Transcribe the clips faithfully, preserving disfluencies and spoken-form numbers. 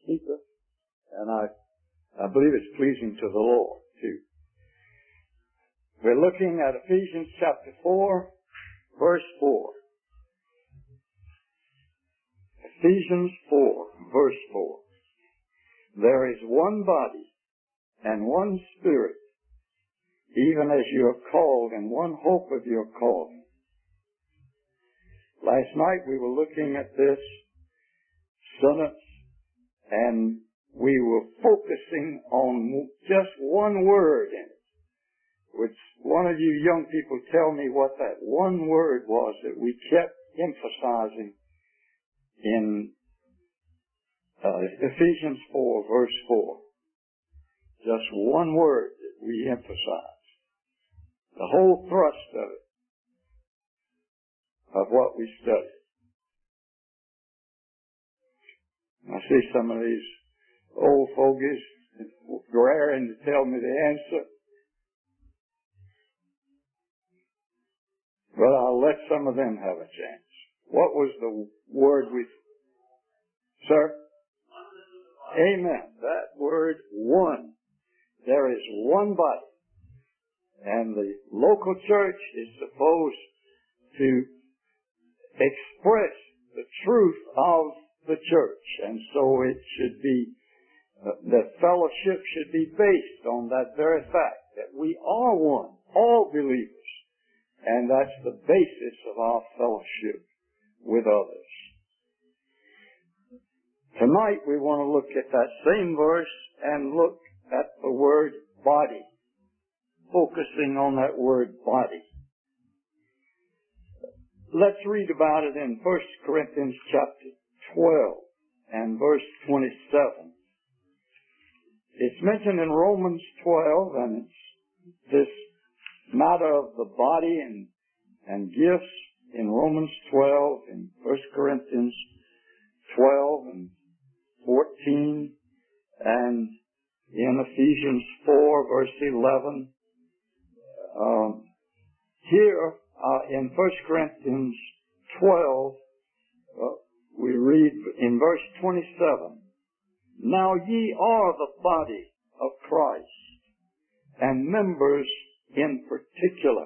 keep it. And I, I believe it's pleasing to the Lord, too. We're looking at Ephesians chapter four, verse four. Ephesians four, verse four. There is one body and one Spirit, even as you are called, and one hope of your calling. Last night we were looking at this sentence, and we were focusing on just one word in it, which one of you young people tell me what that one word was that we kept emphasizing in uh, Ephesians four, verse four. Just one word that we emphasize. The whole thrust of it, of what we studied. I see some of these old fogies raring to tell me the answer. But I'll let some of them have a chance. What was the word we... Sir? Amen. That word, one. There is one body. And the local church is supposed to express the truth of the church. And so it should be, uh, the fellowship should be based on that very fact that we are one, all believers. And that's the basis of our fellowship with others. Tonight we want to look at that same verse and look at the word body, focusing on that word body. Let's read about it in First Corinthians chapter twelve and verse twenty-seven. It's mentioned in Romans twelve, and it's this matter of the body and, and gifts in Romans twelve, in First Corinthians twelve and fourteen, and in Ephesians four, verse eleven. Um, here uh, in First Corinthians twelve, uh, we read in verse twenty-seven, now ye are the body of Christ, and members in particular.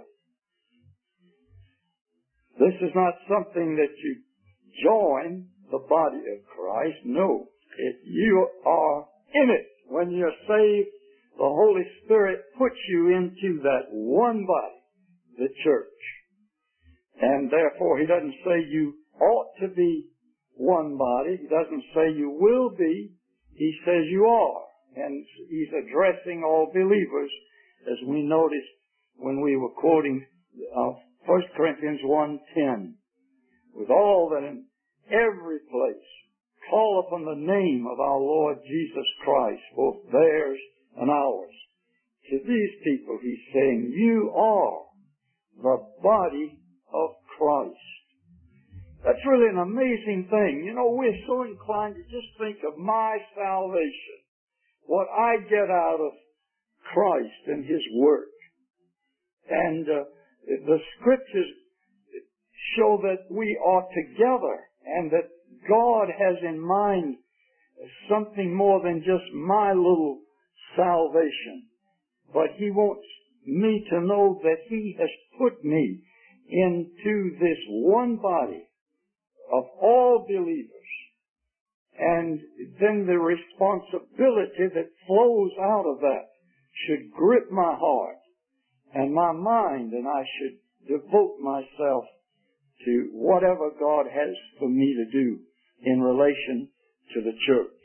This is not something that you join the body of Christ. No, it, you are in it. When you're saved, the Holy Spirit puts you into that one body, the church. And therefore, He doesn't say you ought to be one body. He doesn't say you will be. He says you are. And He's addressing all believers, as we noticed when we were quoting uh, First Corinthians one ten. With all that in every place call upon the name of our Lord Jesus Christ, both theirs and ours. To these people He's saying, you are the body of Christ. That's really an amazing thing. You know, we're so inclined to just think of my salvation, what I get out of Christ and His work. And uh, the Scriptures show that we are together and that God has in mind something more than just my little salvation. But He wants me to know that He has put me into this one body of all believers. And then the responsibility that flows out of that should grip my heart and my mind, and I should devote myself to whatever God has for me to do in relation to the church.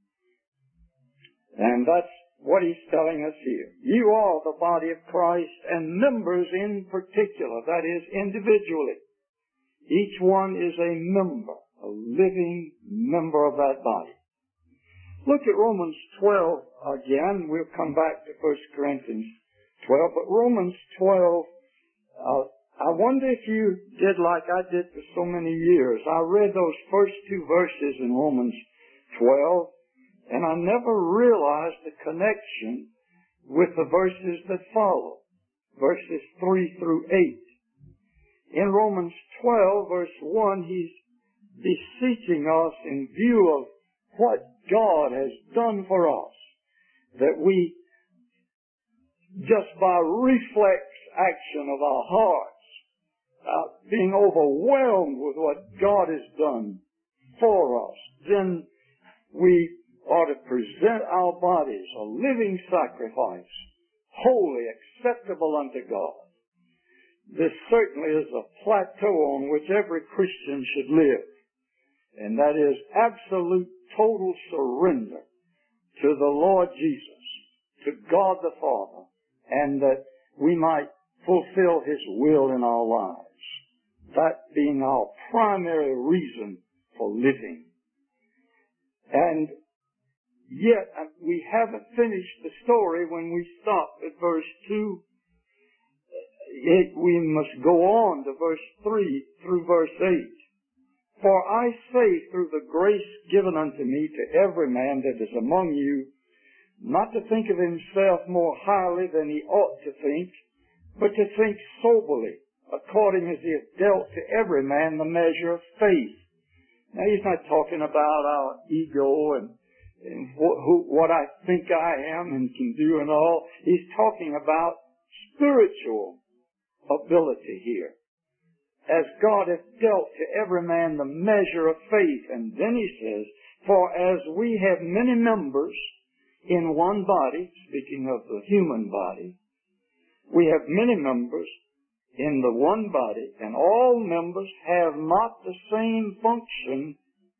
And that's what He's telling us here. You are the body of Christ, and members in particular, that is, individually. Each one is a member, a living member of that body. Look at Romans twelve again. We'll come back to First Corinthians twelve, but Romans twelve, uh, I wonder if you did like I did for so many years. I read those first two verses in Romans twelve, and I never realized the connection with the verses that follow, verses three through eight. In Romans twelve, verse one, he's beseeching us in view of what God has done for us, that we, just by reflex action of our hearts, uh, being overwhelmed with what God has done for us, then we ought to present our bodies a living sacrifice, holy, acceptable unto God. This certainly is a plateau on which every Christian should live, and that is absolute, total surrender to the Lord Jesus, to God the Father, and that we might fulfill His will in our lives, that being our primary reason for living. And yet, we haven't finished the story when we stop at verse two. It, we must go on to verse three through verse eight. For I say through the grace given unto me to every man that is among you, not to think of himself more highly than he ought to think, but to think soberly, according as he hath dealt to every man the measure of faith. Now, he's not talking about our ego and, and wh- who, what I think I am and can do and all. He's talking about spiritual ability here. As God hath dealt to every man the measure of faith. And then he says, for as we have many members in one body, speaking of the human body, we have many members in the one body, and all members have not the same function.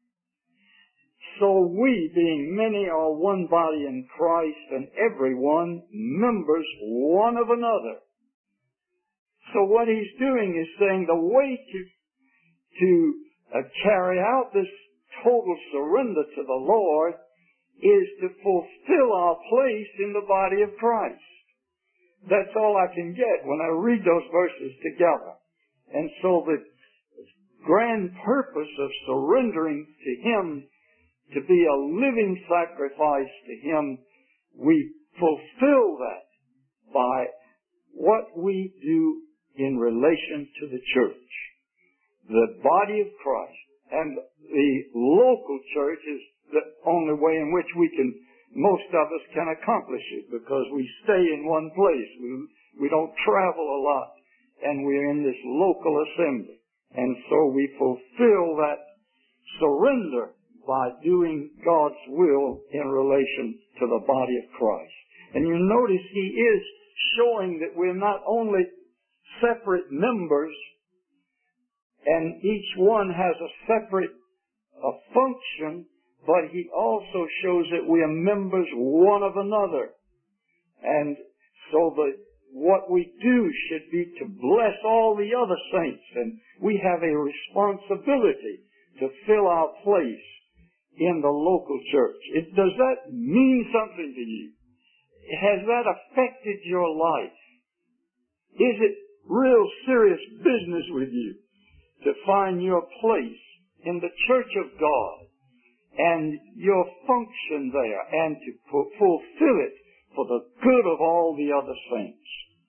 So we, being many, are one body in Christ, and every one members one of another. So what he's doing is saying the way to, to uh, carry out this total surrender to the Lord is to fulfill our place in the body of Christ. That's all I can get when I read those verses together. And so the grand purpose of surrendering to Him, to be a living sacrifice to Him, we fulfill that by what we do in relation to the church, the body of Christ. And the local church is the only way in which we can, most of us can accomplish it, because we stay in one place. We, we don't travel a lot, and we're in this local assembly. And so we fulfill that surrender by doing God's will in relation to the body of Christ. And you notice he is showing that we're not only separate members, and each one has a separate a function, but he also shows that we are members one of another. And so the, what we do should be to bless all the other saints, and we have a responsibility to fill our place in the local church. It, does that mean something to you? Has that affected your life? Is it real serious business with you to find your place in the church of God and your function there, and to fu- fulfill it for the good of all the other saints?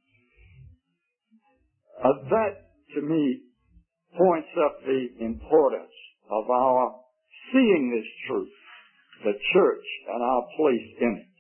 Uh, that, to me, points up the importance of our seeing this truth, the church and our place in it.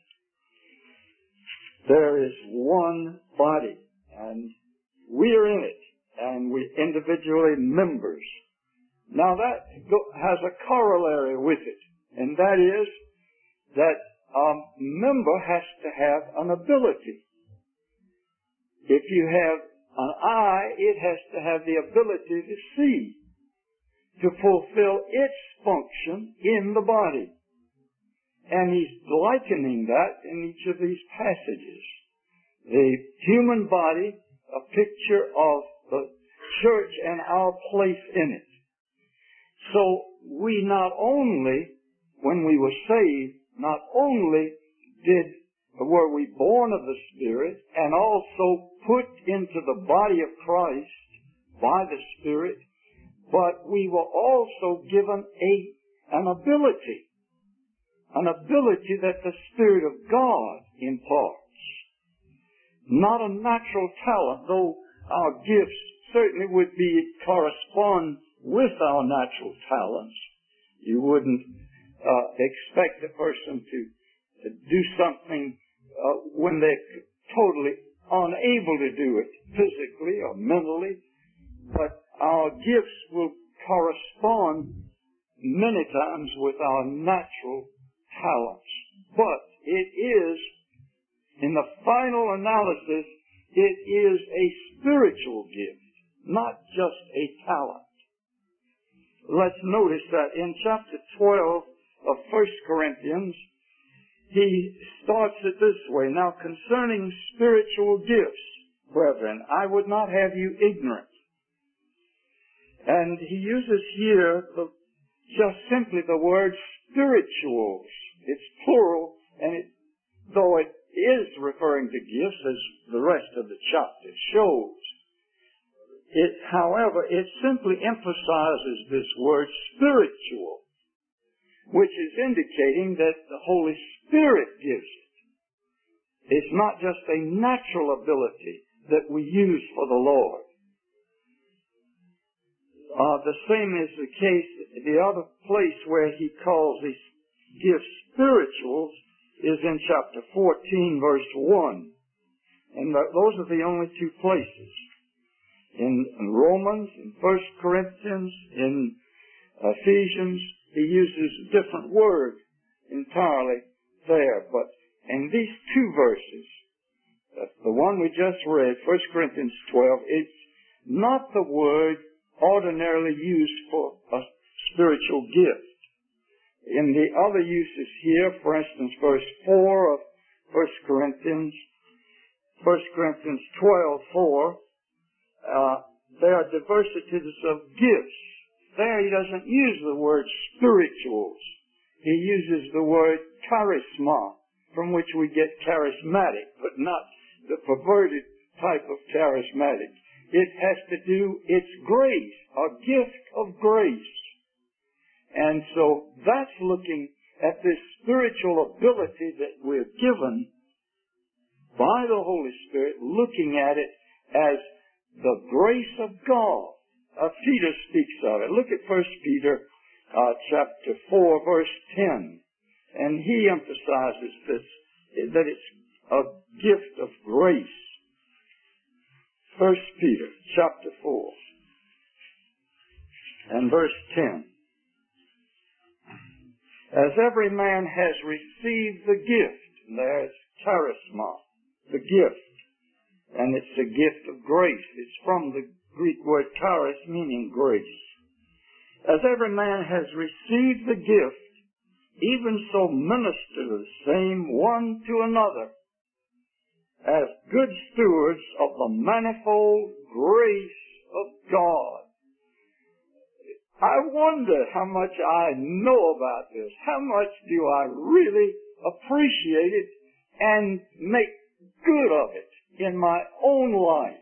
There is one body, and we're in it, and we're individually members. Now that has a corollary with it, and that is that a member has to have an ability. If you have an eye, it has to have the ability to see, to fulfill its function in the body. And he's likening that in each of these passages. The human body, a picture of the church and our place in it. So we not only, when we were saved, not only did were we born of the Spirit and also put into the body of Christ by the Spirit, but we were also given a an ability, an ability that the Spirit of God imparts. Not a natural talent, though our gifts certainly would be correspond with our natural talents. You wouldn't uh, expect a person to, to do something uh, when they're totally unable to do it physically or mentally. But our gifts will correspond many times with our natural talents. But it is, in the final analysis, it is a spiritual gift, not just a talent. Let's notice that in chapter twelve of First Corinthians, he starts it this way. Now, concerning spiritual gifts, brethren, I would not have you ignorant. And he uses here the, just simply the word spirituals. It's plural, and it, though it is referring to gifts, as the rest of the chapter shows, it, however, it simply emphasizes this word spiritual, which is indicating that the Holy Spirit gives it. It's not just a natural ability that we use for the Lord. Uh, the same is the case, the other place where he calls these gifts spirituals is in chapter fourteen, verse one. And the, those are the only two places. In, in Romans, in First Corinthians, in Ephesians, he uses a different word entirely there. But in these two verses, the one we just read, First Corinthians twelve, it's not the word ordinarily used for a spiritual gift. In the other uses here, for instance, verse four of First Corinthians, First Corinthians twelve, four, uh, there are diversities of gifts. There he doesn't use the word spirituals. He uses the word charisma, from which we get charismatic, but not the perverted type of charismatic. It has to do, it's grace, a gift of grace. And so that's looking at this spiritual ability that we're given by the Holy Spirit, looking at it as the grace of God. Uh, Peter speaks of it. Look at First Peter uh, chapter four, verse ten. And he emphasizes this, that it's a gift of grace. First Peter chapter four and verse ten. As every man has received the gift, and there's charisma, the gift, and it's a gift of grace. It's from the Greek word charis, meaning grace. As every man has received the gift, even so minister the same one to another, as good stewards of the manifold grace of God. I wonder how much I know about this. How much do I really appreciate it and make good of it in my own life?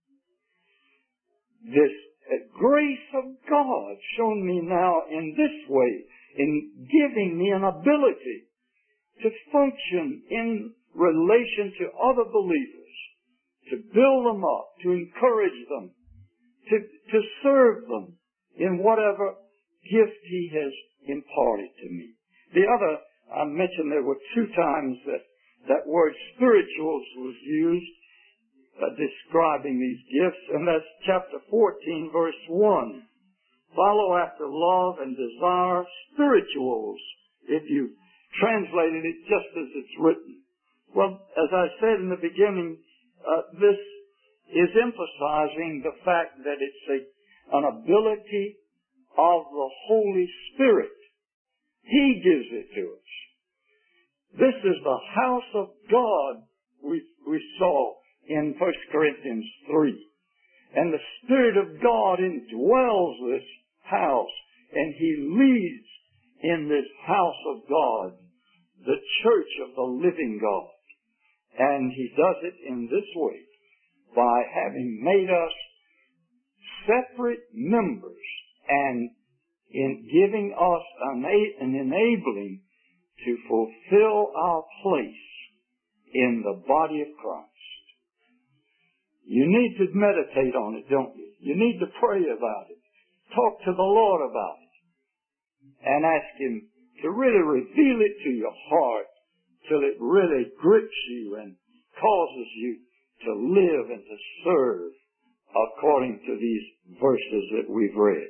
This grace of God shown me now in this way, in giving me an ability to function in relation to other believers, to build them up, to encourage them, to, to serve them in whatever gift He has imparted to me. The other, I mentioned there were two times that that word spirituals was used uh, describing these gifts, and that's chapter fourteen, verse one. Follow after love and desire spirituals, if you translated it just as it's written. Well, as I said in the beginning, uh, this is emphasizing the fact that it's a, an ability of the Holy Spirit. He gives it to us. This is the house of God we, we saw in First Corinthians three. And the Spirit of God indwells this house, and He leads in this house of God, the church of the living God. And He does it in this way, by having made us separate members and in giving us an, an enabling to fulfill our place in the body of Christ. You need to meditate on it, don't you? You need to pray about it. Talk to the Lord about it. And ask Him to really reveal it to your heart till it really grips you and causes you to live and to serve according to these verses that we've read.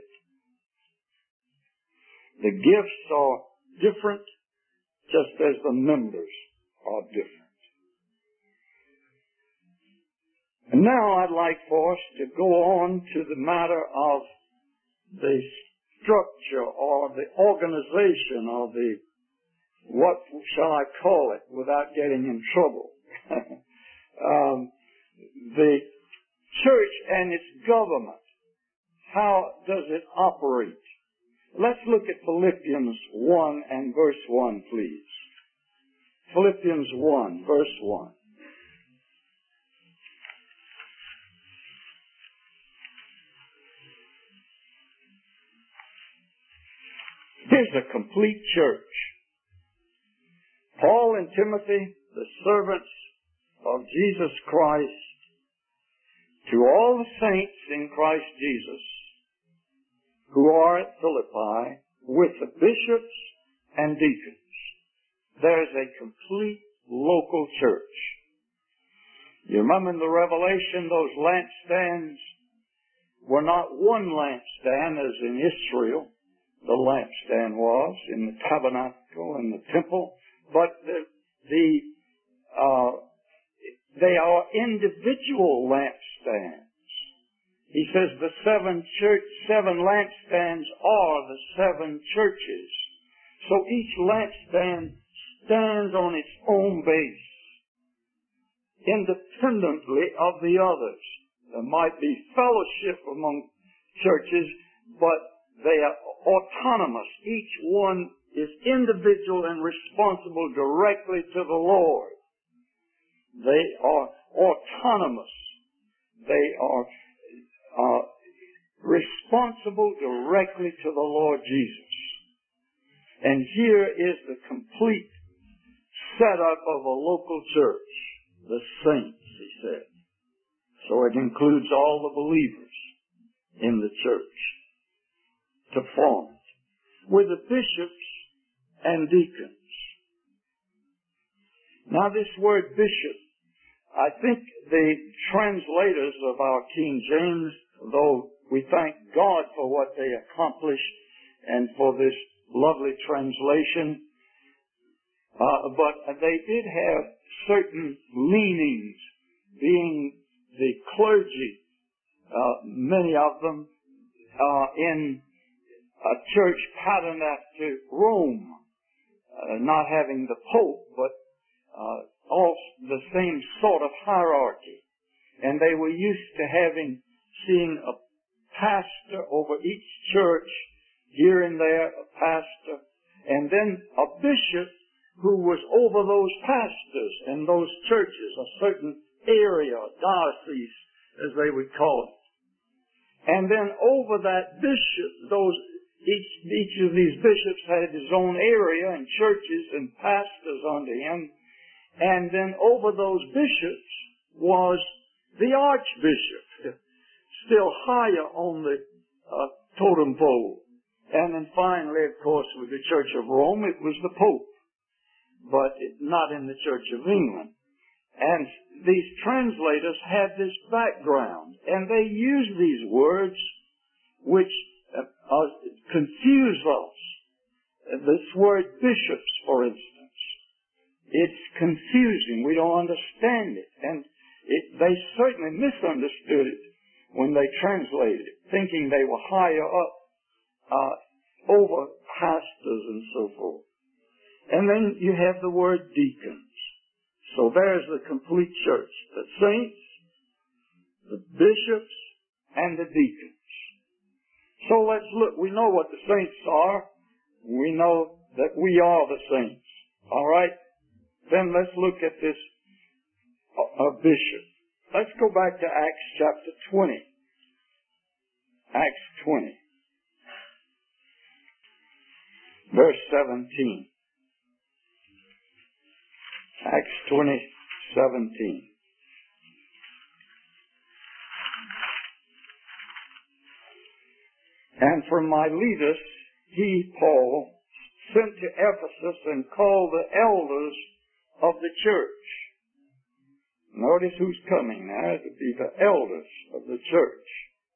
The gifts are different just as the members are different. And now I'd like for us to go on to the matter of the structure or the organization or the, what shall I call it without getting in trouble? um, the church and its government. How does it operate? Let's look at Philippians one and verse one, please. Philippians one, verse one. Here's a complete church. Paul and Timothy, the servants of Jesus Christ, to all the saints in Christ Jesus who are at Philippi, with the bishops and deacons. There's a complete local church. You remember in the Revelation, those lampstands were not one lampstand as in Israel, the lampstand was in the tabernacle and the temple, but the, the uh, they are individual lampstands. He says the seven church, seven lampstands are the seven churches. So each lampstand stands on its own base, independently of the others. There might be fellowship among churches, but they are autonomous. Each one is individual and responsible directly to the Lord. They are autonomous. They are uh, responsible directly to the Lord Jesus. And here is the complete setup of a local church. The saints, he said. So it includes all the believers in the church to form it, with the bishops and deacons. Now this word bishop, I think the translators of our King James, though we thank God for what they accomplished and for this lovely translation, uh, but they did have certain leanings, being the clergy, uh, many of them uh, in a church patterned after Rome, uh, not having the Pope, but uh, all the same sort of hierarchy. And they were used to having, seeing a pastor over each church, here and there a pastor, and then a bishop who was over those pastors and those churches, a certain area, diocese, as they would call it. And then over that bishop, those each each of these bishops had his own area and churches and pastors under him. And then over those bishops was the archbishop, still higher on the uh, totem pole. And then finally, of course, with the Church of Rome, it was the Pope, but it, not in the Church of England. And these translators had this background, and they use these words which uh, uh, confuse us. This word bishops, for instance. It's confusing. We don't understand it. And it, they certainly misunderstood it when they translated it, thinking they were higher up uh, over pastors and so forth. And then you have the word deacons. So there's the complete church. The saints, the bishops, and the deacons. So let's look. We know what the saints are. We know that we are the saints. All right? Then let's look at this uh, bishop. Let's go back to Acts chapter twenty. Acts twenty. Verse seventeen. Acts twenty, seventeen. And from Miletus, he, Paul, sent to Ephesus and called the elders of the church. Notice who's coming now. It would be the elders of the church.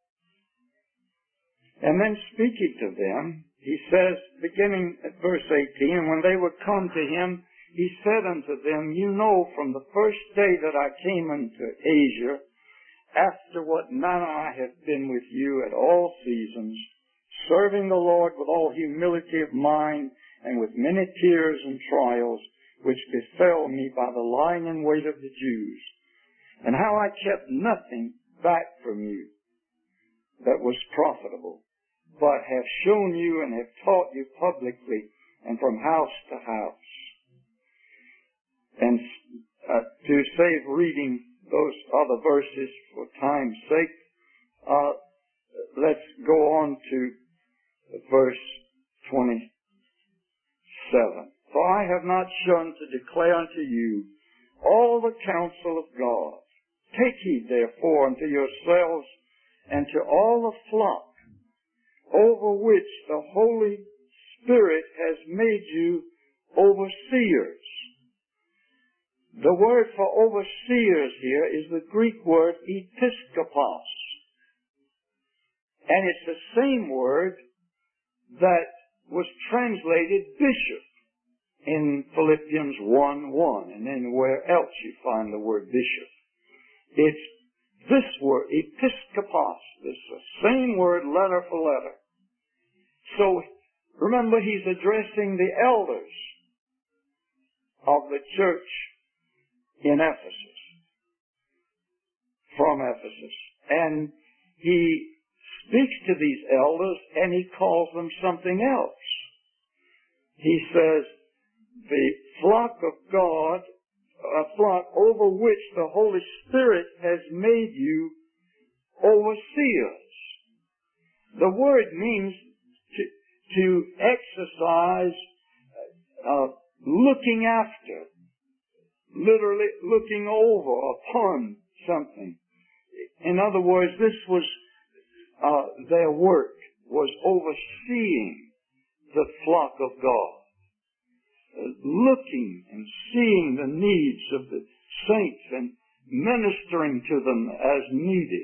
And then speaking to them, he says, beginning at verse eighteen, and when they would come to him, he said unto them, you know from the first day that I came into Asia, after what manner I have been with you at all seasons, serving the Lord with all humility of mind and with many tears and trials, which befell me by the lying in wait of the Jews, and how I kept nothing back from you that was profitable, but have shown you and have taught you publicly and from house to house. And uh, to save reading those other verses for time's sake, uh, let's go on to verse twenty-seven. For I have not shunned to declare unto you all the counsel of God. Take heed therefore unto yourselves and to all the flock over which the Holy Spirit has made you overseers. The word for overseers here is the Greek word episkopos. And it's the same word that was translated bishop in Philippians one one, and anywhere else you find the word bishop. It's this word, episkopos. It's the same word, letter for letter. So, remember, he's addressing the elders of the church in Ephesus, from Ephesus. And he speaks to these elders and he calls them something else. He says, the flock of God, a flock over which the Holy Spirit has made you overseers. The word means to, to exercise uh, looking after, literally looking over upon something. In other words, this was uh, their work, was overseeing the flock of God, uh, looking and seeing the needs of the saints and ministering to them as needed.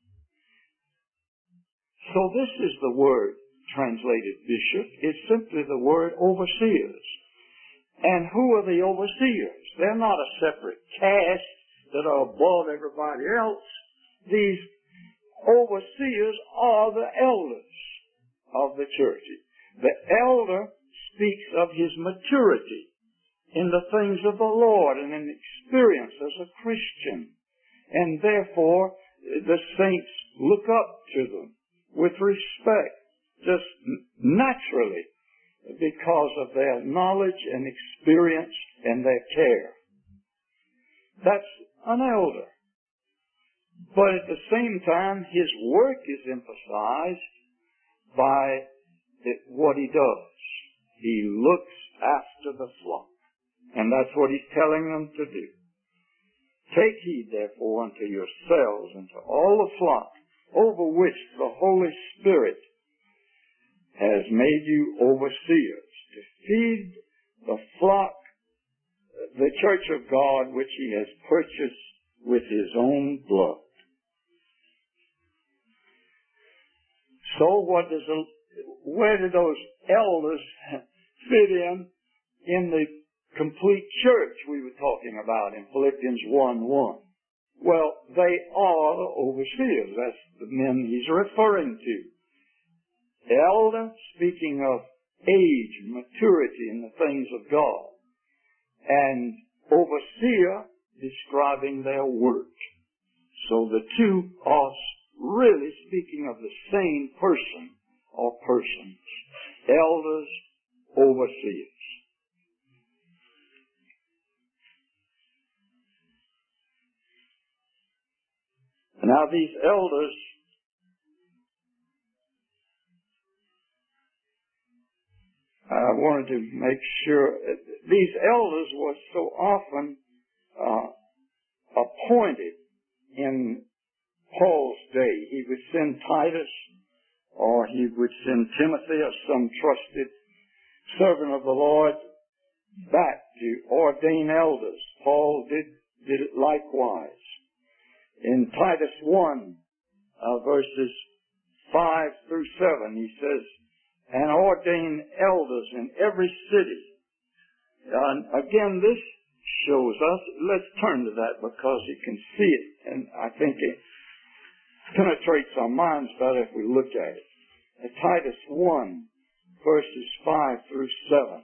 So this is the word translated bishop. It's simply the word overseers. And who are the overseers? They're not a separate caste that are above everybody else. These overseers are the elders of the church. The elder speaks of his maturity in the things of the Lord and in experience as a Christian. And therefore, the saints look up to them with respect, just naturally, because of their knowledge and experience and their care. That's an elder. But at the same time, his work is emphasized by what he does. He looks after the flock. And that's what he's telling them to do. Take heed, therefore, unto yourselves and to all the flock over which the Holy Spirit has made you overseers, to feed the flock, the church of God, which he has purchased with his own blood. So what does a, where do those elders fit in in the complete church we were talking about in Philippians one one? Well, they are the overseers. That's the men he's referring to. Elder, speaking of age, maturity in the things of God. And overseer, describing their work. So the two are really speaking of the same person or persons. Elders, overseers. Now these elders I wanted to make sure, these elders were so often uh, appointed in Paul's day. He would send Titus, or he would send Timothy, or some trusted servant of the Lord back to ordain elders. Paul did, did it likewise. In Titus one, uh, verses five through seven, he says, and ordain elders in every city. And again, this shows us, let's turn to that because you can see it, and I think it penetrates our minds better if we look at it. Uh, Titus one, verses five through seven.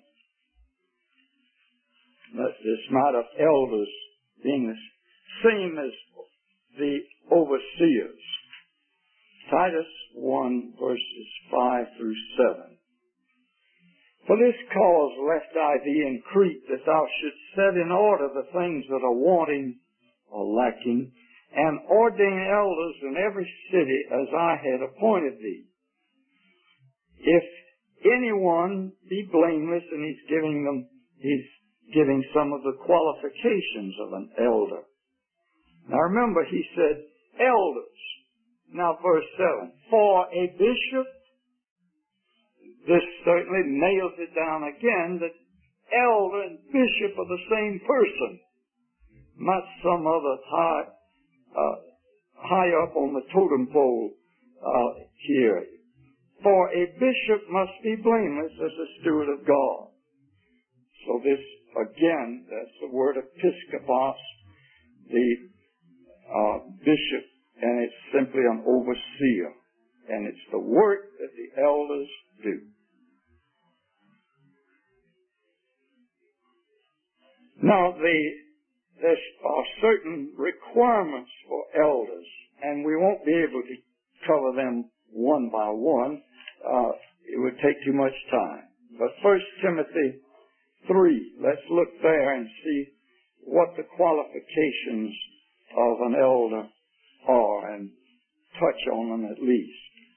That's this matter of elders being the same as the overseers. Titus one, verses five through seven. For this cause left I thee in Crete, that thou shouldst set in order the things that are wanting or lacking, and ordain elders in every city as I had appointed thee. If anyone be blameless, and he's giving them, he's giving some of the qualifications of an elder. Now remember, he said elders. Now verse seven, for a bishop, this certainly nails it down again that elder and bishop are the same person, not some other high, uh, high up on the totem pole uh, here. For a bishop must be blameless as a steward of God. So this, again, that's the word episkopos, the uh, bishop, and it's simply an overseer. And it's the work that the elders do. Now, the, there are certain requirements for elders, and we won't be able to cover them one by one. Uh, it would take too much time. But First Timothy three, let's look there and see what the qualifications of an elder are and touch on them at least.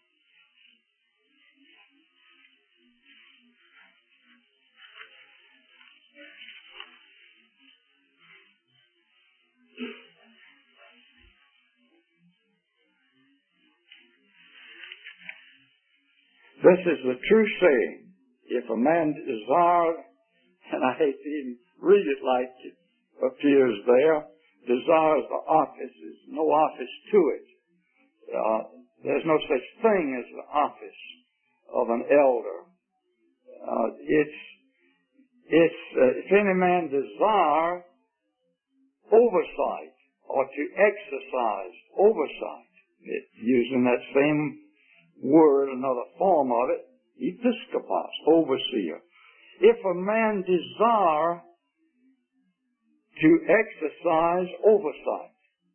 This is the true saying. If a man desires, and I hate to even read it like it appears there, desires the office, there's no office to it. Uh, there's no such thing as the office of an elder. Uh, it's, it's, uh, if any man desire oversight or to exercise oversight, it, using that same word, another form of it, episkopos, overseer. If a man desire to exercise oversight,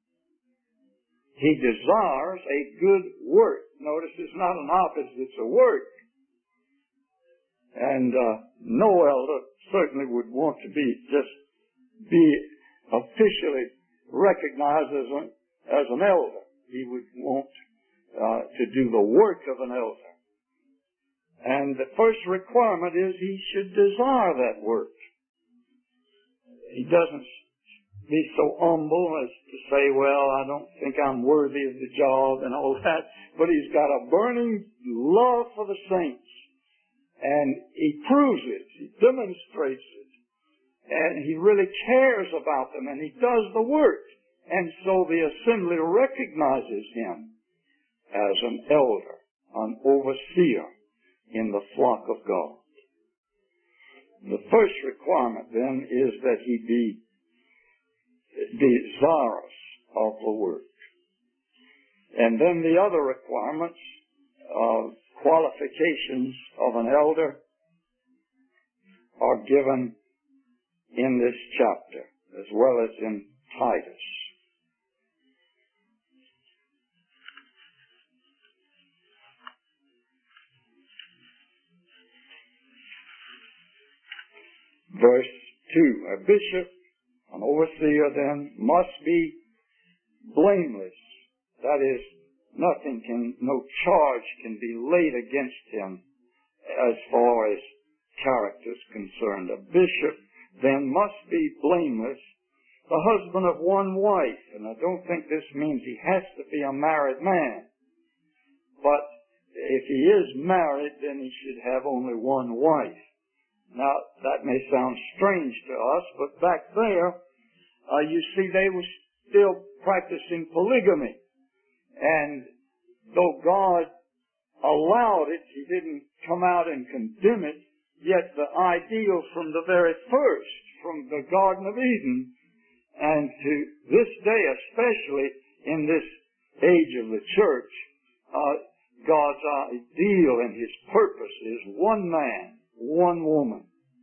he desires a good work. Notice it's not an office, it's a work. And uh, no elder certainly would want to be just be officially recognized as an, as an elder. He would want uh, to do the work of an elder. And the first requirement is he should desire that work. He doesn't be so humble as to say, well, I don't think I'm worthy of the job and all that. But he's got a burning love for the saints. And he proves it. He demonstrates it. And he really cares about them. And he does the work. And so the assembly recognizes him as an elder, an overseer in the flock of God. The first requirement then is that he be desirous of the work. And then the other requirements, uh, qualifications of an elder are given in this chapter as well as in Titus. Verse two, a bishop, an overseer then, must be blameless. That is, nothing can, no charge can be laid against him as far as character is concerned. A bishop then must be blameless, the husband of one wife. And I don't think this means he has to be a married man. But if he is married, then he should have only one wife. Now, that may sound strange to us, but back there, uh, you see, they were still practicing polygamy. And though God allowed it, He didn't come out and condemn it, yet the ideal from the very first, from the Garden of Eden, and to this day, especially in this age of the church, uh, God's ideal and His purpose is one man, one woman.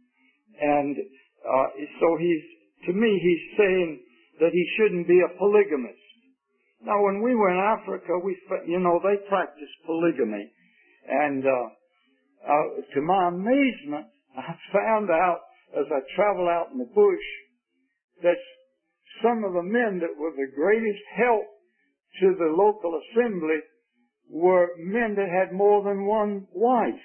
And uh, so He's, to me, He's saying that He shouldn't be a polygamist. Now, when we were in Africa, we, you know, they practiced polygamy. And uh, uh, to my amazement, I found out as I traveled out in the bush that some of the men that were the greatest help to the local assembly were men that had more than one wife.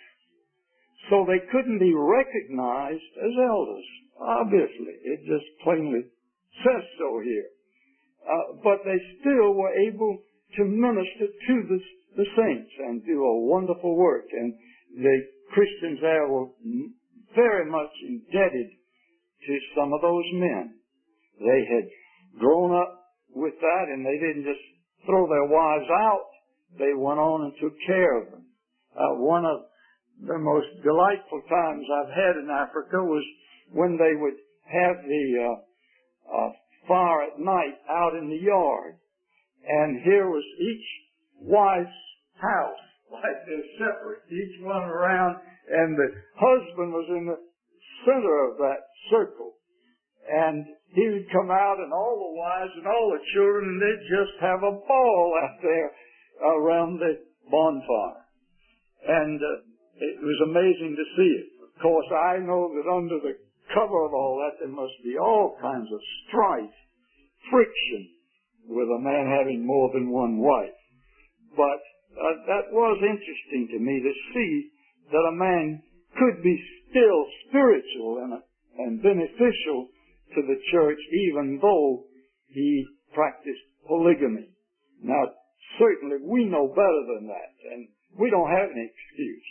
So they couldn't be recognized as elders. Obviously, it just plainly says so here. Uh, but they still were able to minister to the, the saints and do a wonderful work. And the Christians there were very much indebted to some of those men. They had grown up with that, and they didn't just throw their wives out. They went on and took care of them. Uh, one of the most delightful times I've had in Africa was when they would have the uh, uh, fire at night out in the yard. And here was each wife's house, like they're separate, each one around, and the husband was in the center of that circle. And he would come out, and all the wives and all the children, and they'd just have a ball out there around the bonfire. And uh, it was amazing to see it. Of course, I know that under the cover of all that, there must be all kinds of strife, friction, with a man having more than one wife. But uh, that was interesting to me to see that a man could be still spiritual and, uh, and beneficial to the church, even though he practiced polygamy. Now, certainly we know better than that, and we don't have any excuse.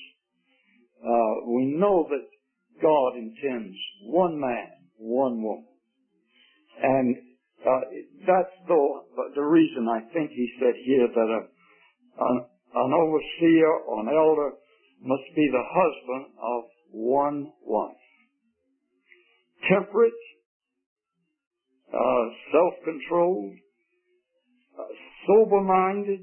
Uh, we know that God intends one man, one woman. And uh, that's the, the reason I think he said here that a, an, an overseer or an elder must be the husband of one wife. Temperate, uh, self-controlled, uh, sober-minded.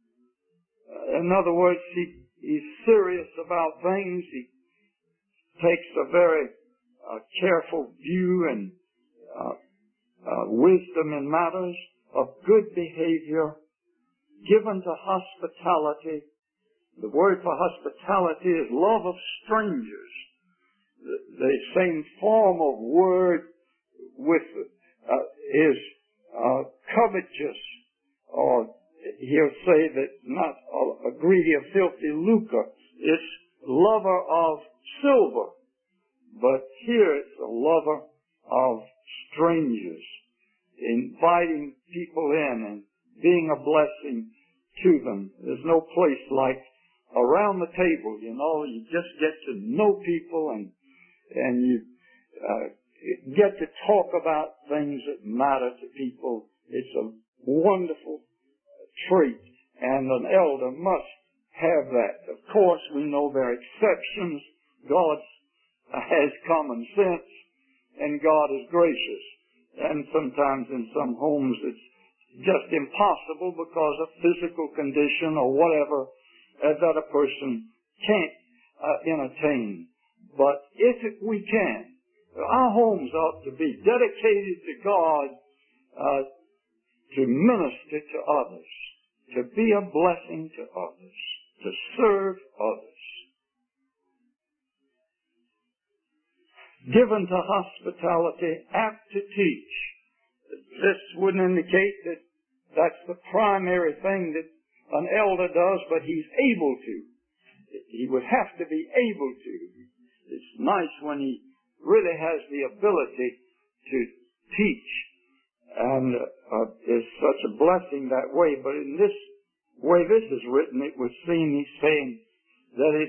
Uh, in other words, he, he's serious about things. He takes a very uh, careful view and uh, uh, wisdom in matters of good behavior, given to hospitality. The word for hospitality is love of strangers. The, the same form of word with uh, is uh, covetous, or he'll say that not a, a greedy or filthy lucre. It's lover of silver, but here it's a lover of strangers, inviting people in and being a blessing to them. There's no place like around the table, you know, you just get to know people and and you uh, get to talk about things that matter to people. It's a wonderful trait, and an elder must have that. Of course, we know there are exceptions. God has common sense, and God is gracious. And sometimes in some homes it's just impossible because of physical condition or whatever uh, that a person can't uh, entertain. But if it, we can, our homes ought to be dedicated to God, uh, to minister to others, to be a blessing to others, to serve others. Given to hospitality, apt to teach. This wouldn't indicate that that's the primary thing that an elder does, but he's able to. He would have to be able to. It's nice when he really has the ability to teach, and uh, is such a blessing that way. But in this way this is written, it would seem he's saying that it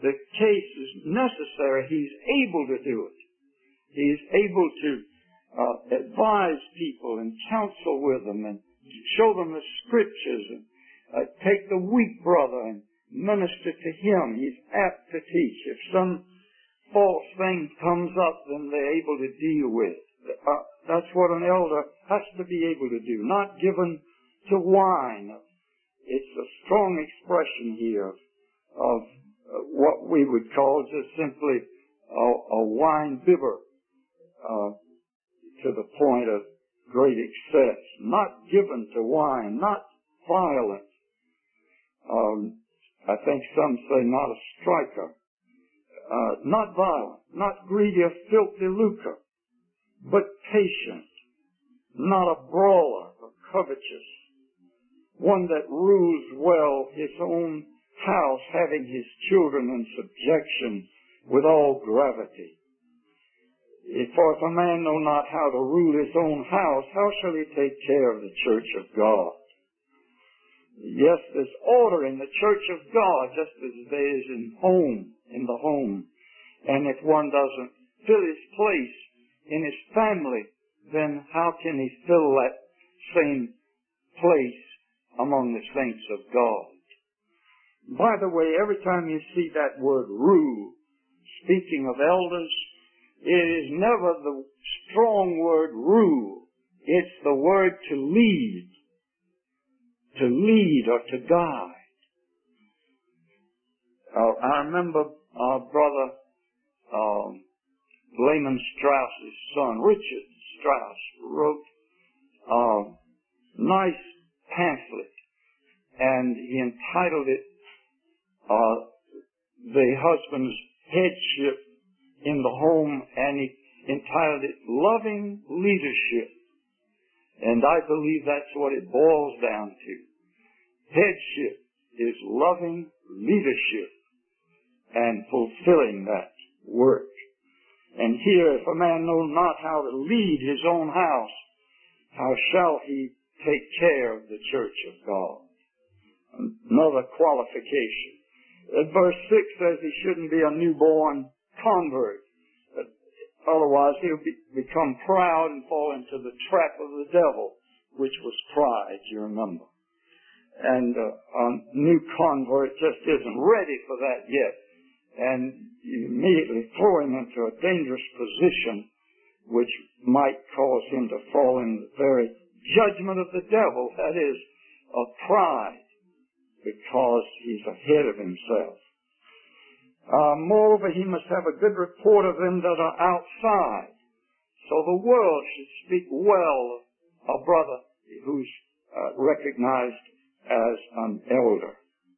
the case is necessary, he's able to do it. He's able to uh, advise people and counsel with them and show them the scriptures and uh, take the weak brother and minister to him. He's apt to teach. If some false thing comes up, then they're able to deal with it. Uh, that's what an elder has to be able to do, not given to wine. It's a strong expression here of, of uh, what we would call just simply a, a wine bibber, uh, to the point of great excess. Not given to wine, not violent. Um, I think some say not a striker. Uh, not violent, not greedy of filthy lucre, but patient, not a brawler or covetous, one that rules well his own house, having his children in subjection with all gravity. For if a man know not how to rule his own house, how shall he take care of the church of God? Yes, there's order in the church of God, just as there is in home, in the home. And if one doesn't fill his place in his family, then how can he fill that same place among the saints of God? By the way, every time you see that word rule, speaking of elders, it is never the strong word rule. It's the word to lead. To lead or to guide. Uh, I remember our brother um, Lehman Strauss's son, Richard Strauss, wrote a nice pamphlet, and he entitled it uh, The Husband's Headship in the Home, and he entitled it Loving Leadership. And I believe that's what it boils down to. Headship is loving leadership and fulfilling that work. And here, if a man know not how to lead his own house, how shall he take care of the church of God? Another qualification. Uh, verse six says he shouldn't be a newborn convert. Otherwise, he'll be, become proud and fall into the trap of the devil, which was pride, you remember. And uh, a new convert just isn't ready for that yet. And you immediately throw him into a dangerous position, which might cause him to fall in the very judgment of the devil, that is, of pride, because he's ahead of himself. Uh, moreover, he must have a good report of them that are outside. So the world should speak well of a brother who's uh, recognized as an elder.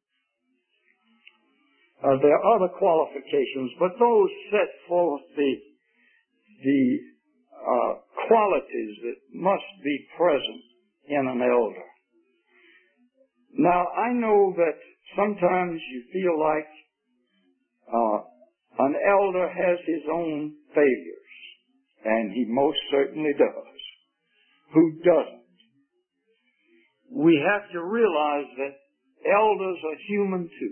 Uh, there are other qualifications, but those set forth the, the uh, qualities that must be present in an elder. Now, I know that sometimes you feel like Uh, an elder has his own failures, and he most certainly does. Who doesn't? We have to realize that elders are human too.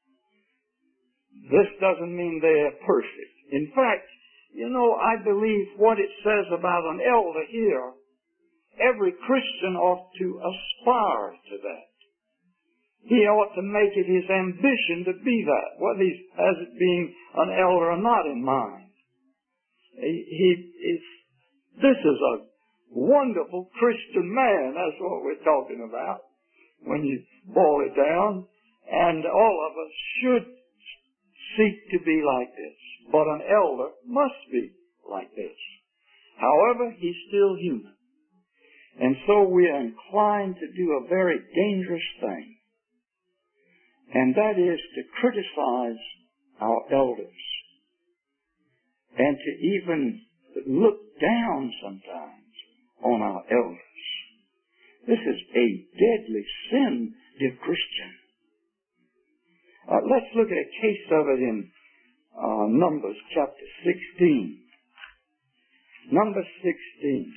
This doesn't mean they're perfect. In fact, you know, I believe what it says about an elder here, every Christian ought to aspire to that. He ought to make it his ambition to be that, whether he has it being an elder or not in mind. He, he is, this is a wonderful Christian man. That's what we're talking about when you boil it down. And all of us should seek to be like this. But an elder must be like this. However, he's still human. And so we are inclined to do a very dangerous thing. And that is to criticize our elders. And to even look down sometimes on our elders. This is a deadly sin, dear Christian. Uh, let's look at a case of it in uh, Numbers chapter sixteen. Numbers sixteen.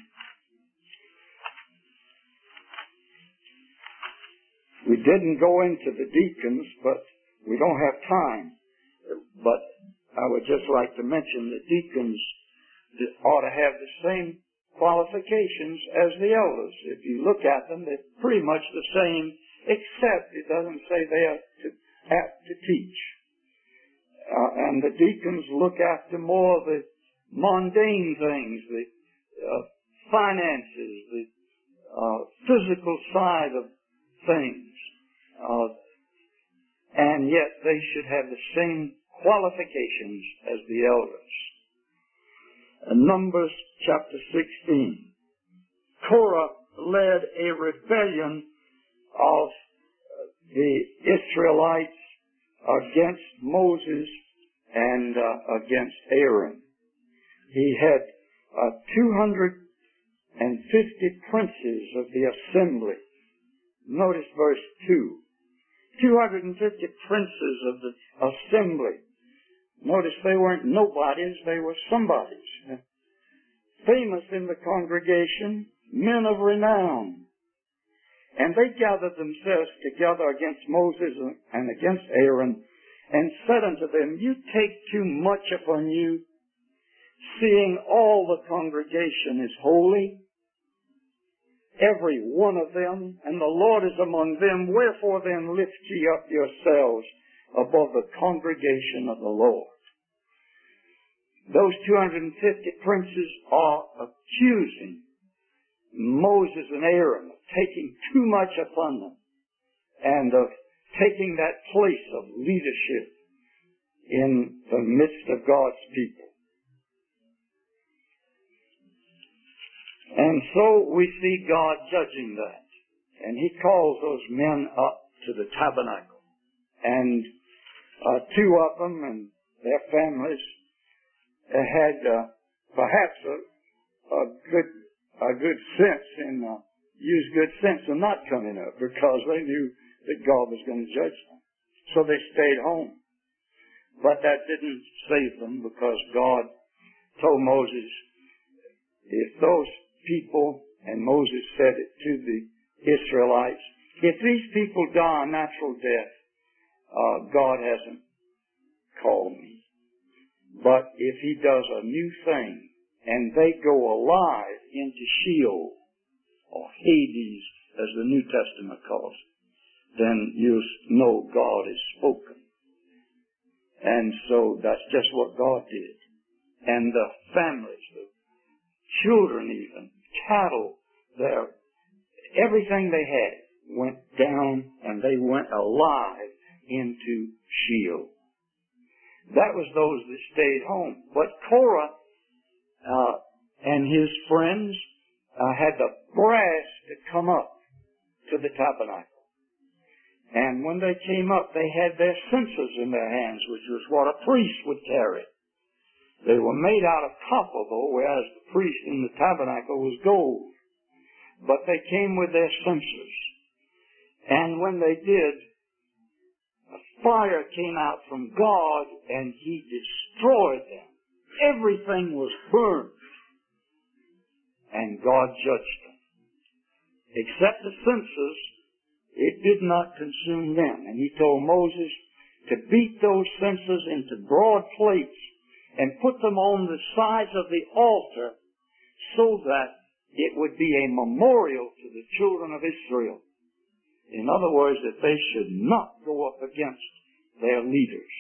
We didn't go into the deacons, but we don't have time. But I would just like to mention that deacons ought to have the same qualifications as the elders. If you look at them, they're pretty much the same, except it doesn't say they are to, apt to teach. Uh, and the deacons look after more of the mundane things, the uh, finances, the uh, physical side of things. Uh, and yet they should have the same qualifications as the elders. In Numbers chapter sixteen, Korah led a rebellion of the Israelites against Moses and uh, against Aaron. He had uh, two hundred fifty princes of the assembly. Notice verse two. two hundred fifty princes of the assembly. Notice they weren't nobodies, they were somebodies. Famous in the congregation, men of renown. And they gathered themselves together against Moses and against Aaron, and said unto them, You take too much upon you, seeing all the congregation is holy, every one of them, and the Lord is among them. Wherefore then lift ye up yourselves above the congregation of the Lord. Those two hundred fifty princes are accusing Moses and Aaron of taking too much upon them and of taking that place of leadership in the midst of God's people. And so we see God judging that. And He calls those men up to the tabernacle. And uh, two of them and their families had uh, perhaps a, a good a good sense and uh, used good sense in not coming up, because they knew that God was going to judge them. So they stayed home. But that didn't save them, because God told Moses, if those people, and Moses said it to the Israelites, if these people die a natural death, uh, God hasn't called me. But if He does a new thing, and they go alive into Sheol, or Hades, as the New Testament calls it, then you know God has spoken. And so that's just what God did. And the families, the children even, cattle, their, everything they had went down, and they went alive into Sheol. That was those that stayed home. But Korah uh, and his friends uh, had the brass to come up to the tabernacle. And when they came up, they had their censers in their hands, which was what a priest would carry. They were made out of copper, though, whereas the priest in the tabernacle was gold. But they came with their censers. And when they did, a fire came out from God, and He destroyed them. Everything was burned. And God judged them. Except the censers, it did not consume them. And He told Moses to beat those censers into broad plates and put them on the sides of the altar, so that it would be a memorial to the children of Israel. In other words, that they should not go up against their leaders.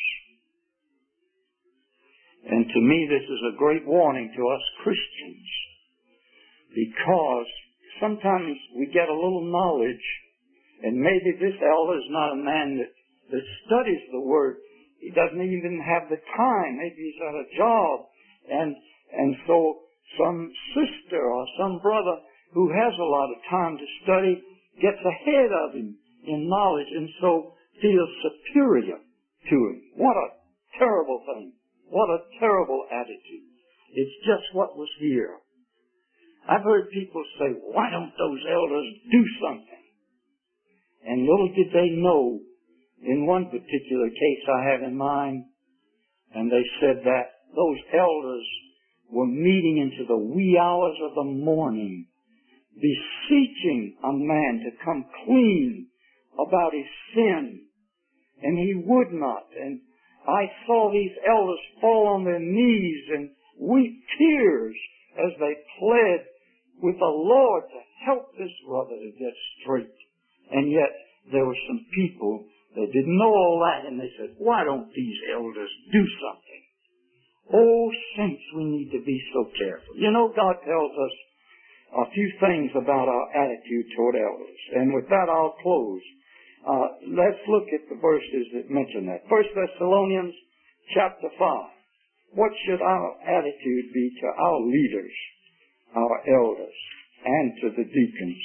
And to me, this is a great warning to us Christians, because sometimes we get a little knowledge, and maybe this elder is not a man that, that studies the Word. He doesn't even have the time. Maybe he's at a job. And, and so some sister or some brother who has a lot of time to study gets ahead of him in knowledge, and so feels superior to him. What a terrible thing. What a terrible attitude. It's just what was here. I've heard people say, why don't those elders do something? And little did they know, in one particular case I have in mind, and they said that those elders were meeting into the wee hours of the morning, beseeching a man to come clean about his sin. And he would not. And I saw these elders fall on their knees and weep tears as they pled with the Lord to help this brother to get straight. And yet there were some people that didn't know all that, and they said, why don't these elders do something? Oh, saints, we need to be so careful. You know, God tells us a few things about our attitude toward elders. And with that, I'll close. Uh, let's look at the verses that mention that. First Thessalonians chapter five. What should our attitude be to our leaders, our elders, and to the deacons?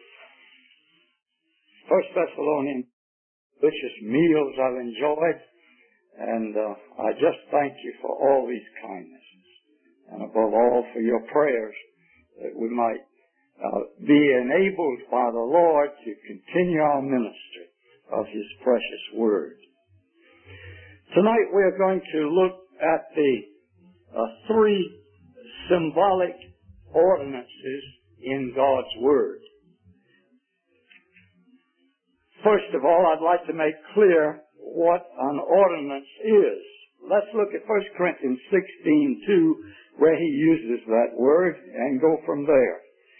First Thessalonians, delicious meals I've enjoyed, and uh, I just thank you for all these kindnesses, and above all for your prayers that we might uh, be enabled by the Lord to continue our ministry of His precious Word. Tonight we are going to look at the uh, three symbolic ordinances in God's Word. First of all, I'd like to make clear what an ordinance is. Let's look at First Corinthians sixteen two, where he uses that word, and go from there.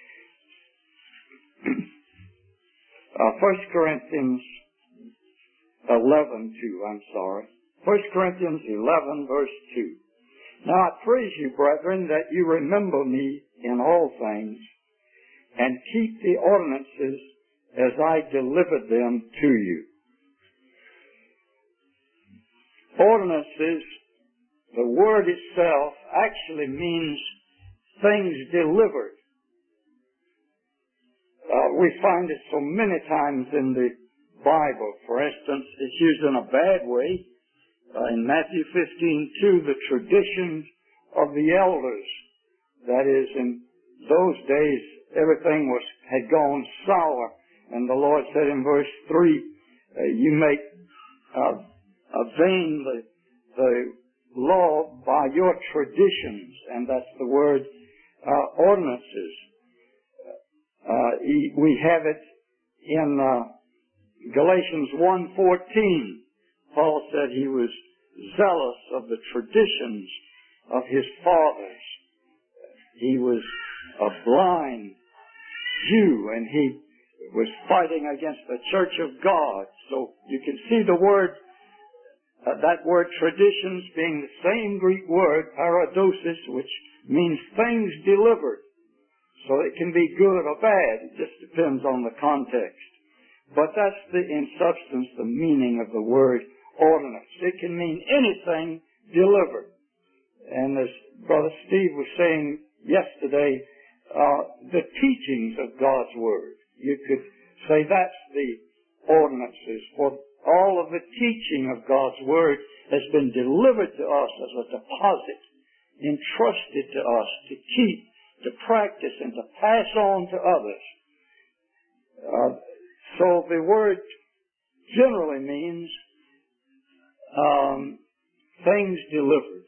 uh, First Corinthians eleven two, I'm sorry. First Corinthians eleven, verse two. Now I praise you, brethren, that you remember me in all things, and keep the ordinances as I delivered them to you. Ordinances, the word itself, actually means things delivered. Uh, we find it so many times in the Bible. For instance, it's used in a bad way. Uh, in Matthew fifteen two, the traditions of the elders. That is, in those days, everything was had gone sour. And the Lord said in verse three, uh, you make uh, a vain the, the law by your traditions. And that's the word uh, ordinances. Uh, we have it in uh, Galatians one fourteen. Paul said he was zealous of the traditions of his fathers. He was a blind Jew, and he was fighting against the church of God. So you can see the word, uh, that word traditions being the same Greek word, paradosis, which means things delivered. So it can be good or bad. It just depends on the context. But that's the, in substance, the meaning of the word ordinance. It can mean anything delivered. And as Brother Steve was saying yesterday, uh, the teachings of God's Word. You could say that's the ordinances. For all of the teaching of God's Word has been delivered to us as a deposit, entrusted to us to keep, to practice, and to pass on to others. Uh, so the word generally means um, things delivered.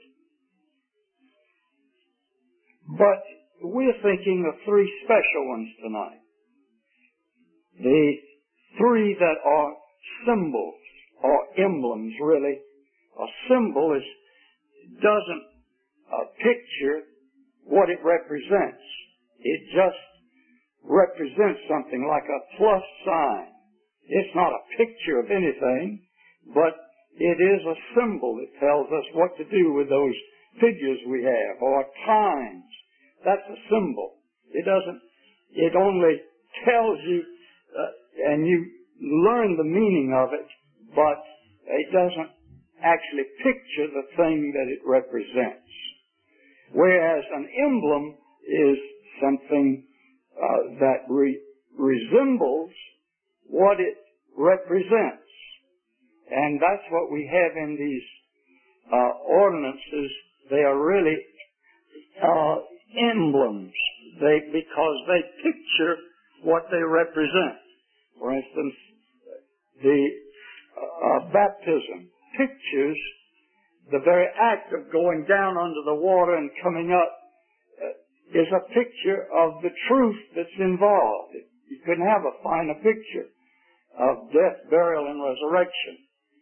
But we're thinking of three special ones tonight. The three that are symbols, or emblems, really. A symbol is, doesn't uh, picture what it represents. It just represents something like a plus sign. It's not a picture of anything, but it is a symbol that tells us what to do with those figures we have, or times. That's a symbol. It doesn't, it only tells you, uh, and you learn the meaning of it, but it doesn't actually picture the thing that it represents. Whereas an emblem is something uh, that re- resembles what it represents. And that's what we have in these uh, ordinances. They are really uh, emblems, they, because they picture what they represent. For instance, the uh, baptism pictures the very act of going down under the water and coming up uh, is a picture of the truth that's involved. You couldn't have a finer picture of death, burial, and resurrection.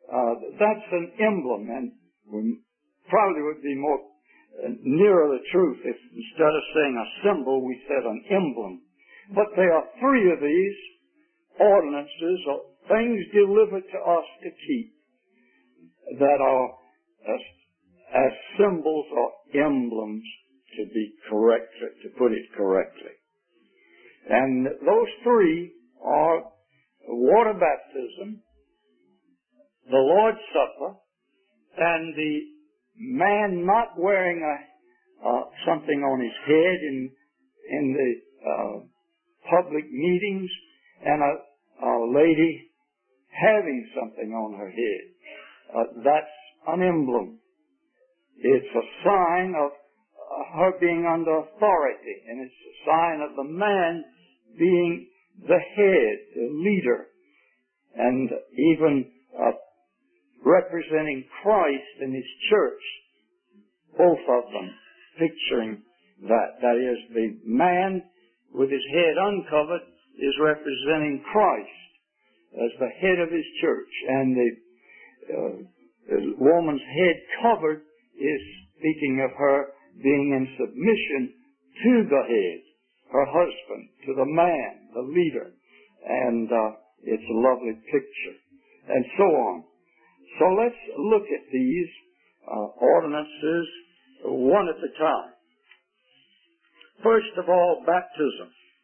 uh, that's an emblem, and we probably would be more uh, nearer the truth if instead of saying a symbol, we said an emblem. But there are three of these ordinances, or things delivered to us to keep, that are as, as symbols or emblems, to be correct, to put it correctly. And those three are water baptism, the Lord's Supper, and the man not wearing a, uh, something on his head in in the uh, public meetings, and a, a lady having something on her head. Uh, that's an emblem. It's a sign of uh, her being under authority, and it's a sign of the man being the head, the leader, and even uh, representing Christ and His church, both of them picturing that. That is, the man with his head uncovered is representing Christ as the head of His church, and the, uh, the woman's head covered is speaking of her being in submission to the head, her husband, to the man, the leader, and uh, it's a lovely picture, and so on. So let's look at these uh, ordinances one at a time. First of all, baptism.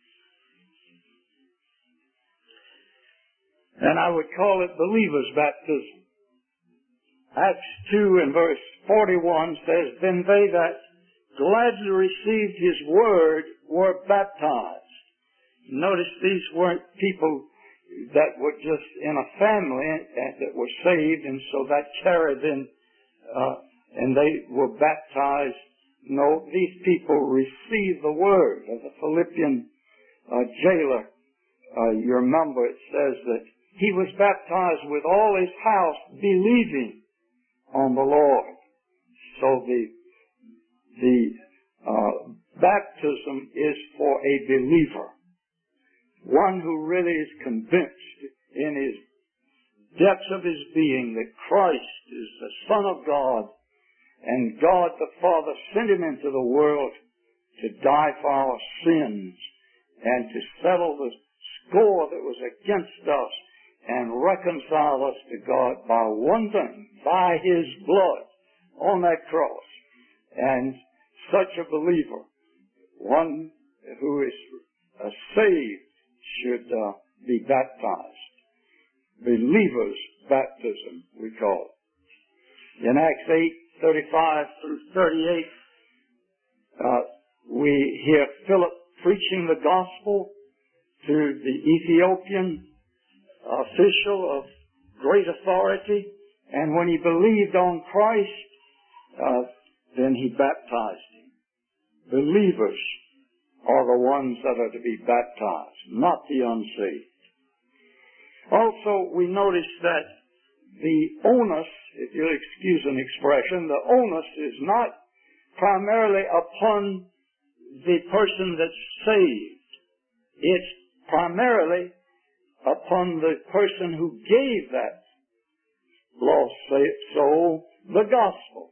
And I would call it believer's baptism. Acts two and verse forty-one says, "Then they that gladly received His word were baptized." Notice these weren't people that were just in a family and that were saved, and so that carried them, uh, and they were baptized. No, these people received the word. Of the Philippian uh, jailer, uh, you remember it says that he was baptized with all his house, believing on the Lord. So the the uh, baptism is for a believer, one who really is convinced in his depths of his being that Christ is the Son of God, and God the Father sent Him into the world to die for our sins and to settle the score that was against us and reconcile us to God by one thing, by His blood on that cross. And such a believer, one who is uh, saved, should uh, be baptized. Believer's baptism, we call it. In Acts eight, thirty-five through thirty-eight, uh, we hear Philip preaching the gospel to the Ethiopian official of great authority, and when he believed on Christ, uh, then he baptized him. Believers are the ones that are to be baptized, not the unsaved. Also, we notice that the onus, if you'll excuse an expression, the onus is not primarily upon the person that's saved. It's primarily upon the person who gave that lost soul the gospel.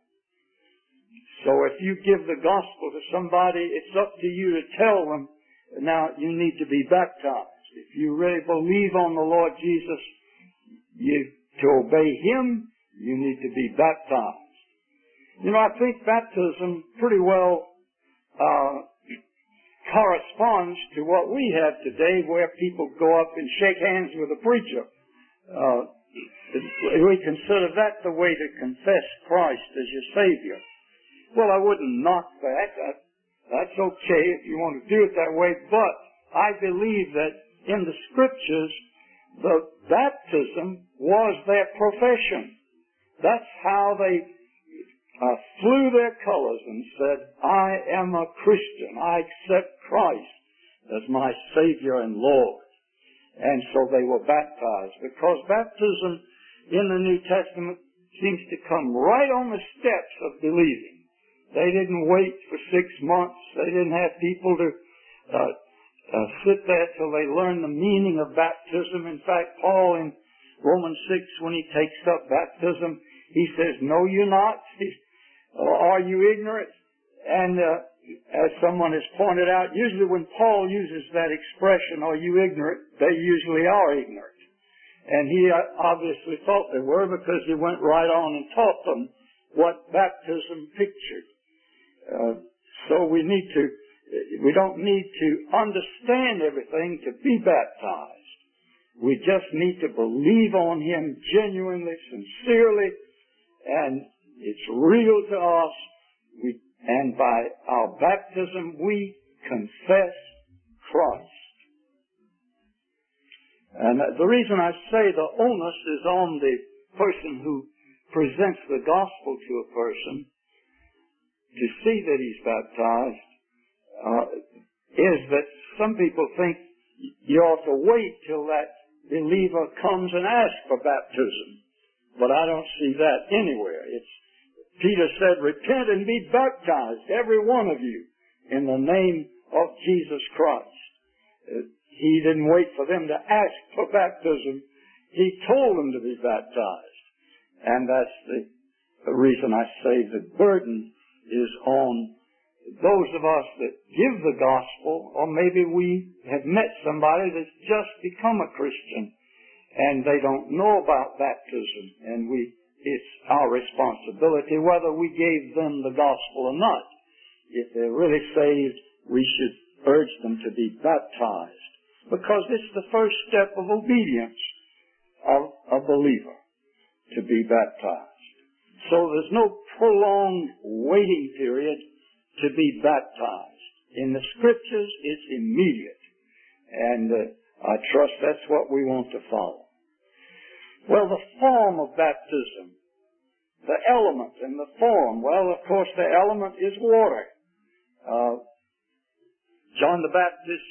So if you give the gospel to somebody, it's up to you to tell them, now you need to be baptized. If you really believe on the Lord Jesus, you, to obey Him, you need to be baptized. You know, I think baptism pretty well uh, corresponds to what we have today, where people go up and shake hands with a preacher. Uh, we consider that the way to confess Christ as your Savior. Well, I wouldn't knock that. that. That's okay if you want to do it that way, but I believe that in the Scriptures, the baptism was their profession. That's how they uh, flew their colors and said, I am a Christian. I accept Christ as my Savior and Lord. And so they were baptized, because baptism in the New Testament seems to come right on the steps of believing. They didn't wait for six months. They didn't have people to uh, uh, sit there till they learned the meaning of baptism. In fact, Paul in Romans six, when he takes up baptism, he says, "Know you not? Are you ignorant?" And uh, as someone has pointed out, usually when Paul uses that expression, "Are you ignorant?" they usually are ignorant. And he obviously thought they were, because he went right on and taught them what baptism pictured. Uh, so we need to, we don't need to understand everything to be baptized. We just need to believe on Him genuinely, sincerely, and it's real to us. We, and by our baptism, we confess Christ. And the reason I say the onus is on the person who presents the gospel to a person to see that he's baptized uh, is that some people think you ought to wait till that believer comes and asks for baptism. But I don't see that anywhere. It's, Peter said, "Repent and be baptized, every one of you, in the name of Jesus Christ." Uh, he didn't wait for them to ask for baptism. He told them to be baptized. And that's the, the reason I say the burden is on those of us that give the gospel, or maybe we have met somebody that's just become a Christian and they don't know about baptism, and we, it's our responsibility whether we gave them the gospel or not. If they're really saved, we should urge them to be baptized, because it's the first step of obedience of a believer, to be baptized. So there's no prolonged waiting period to be baptized. In the Scriptures, it's immediate. And uh, I trust that's what we want to follow. Well, the form of baptism, the element and the form, well, of course, the element is water. Uh, John the Baptist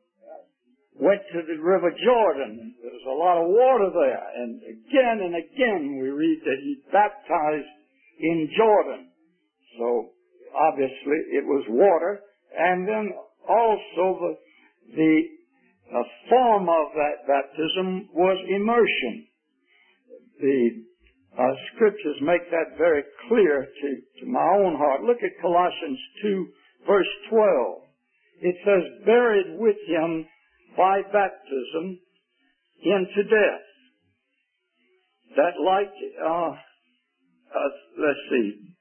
went to the River Jordan. There was a lot of water there. And again and again we read that he baptized in Jordan. So obviously it was water. And then also the, the uh, form of that baptism was immersion. The uh, Scriptures make that very clear to, to my own heart. Look at Colossians two, verse twelve. It says, "Buried with him by baptism into death." That like, uh, uh, let's see,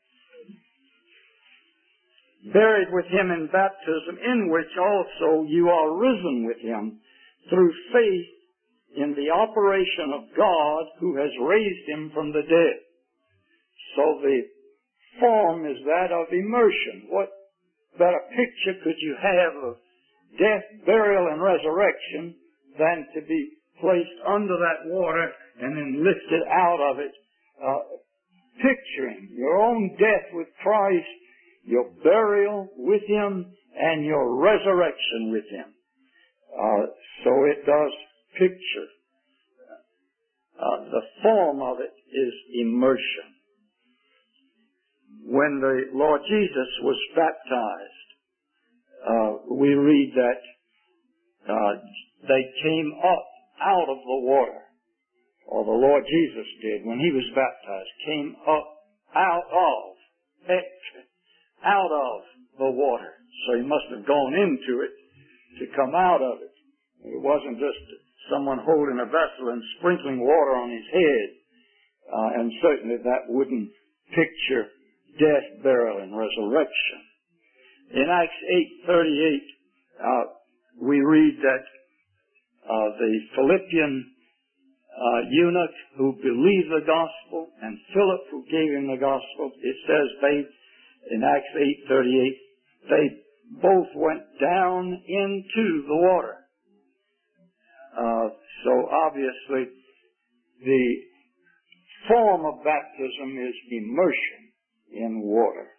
"Buried with him in baptism, in which also you are risen with him through faith in the operation of God who has raised him from the dead." So the form is that of immersion. What better picture could you have of death, burial, and resurrection than to be placed under that water and then lifted out of it, uh, picturing your own death with Christ, your burial with him, and your resurrection with him. Uh, so it does picture. Uh, the form of it is immersion. When the Lord Jesus was baptized, uh, we read that uh, they came up out of the water, or the Lord Jesus did when he was baptized, came up out of, out of the water. So he must have gone into it to come out of it. It wasn't just someone holding a vessel and sprinkling water on his head. Uh, and certainly that wouldn't picture death, burial, and resurrection. In Acts eight thirty-eight, uh, we read that uh, the Philippian uh, eunuch who believed the gospel and Philip who gave him the gospel, it says they, in Acts eight thirty-eight, they both went down into the water. Uh, so obviously the form of baptism is immersion in water.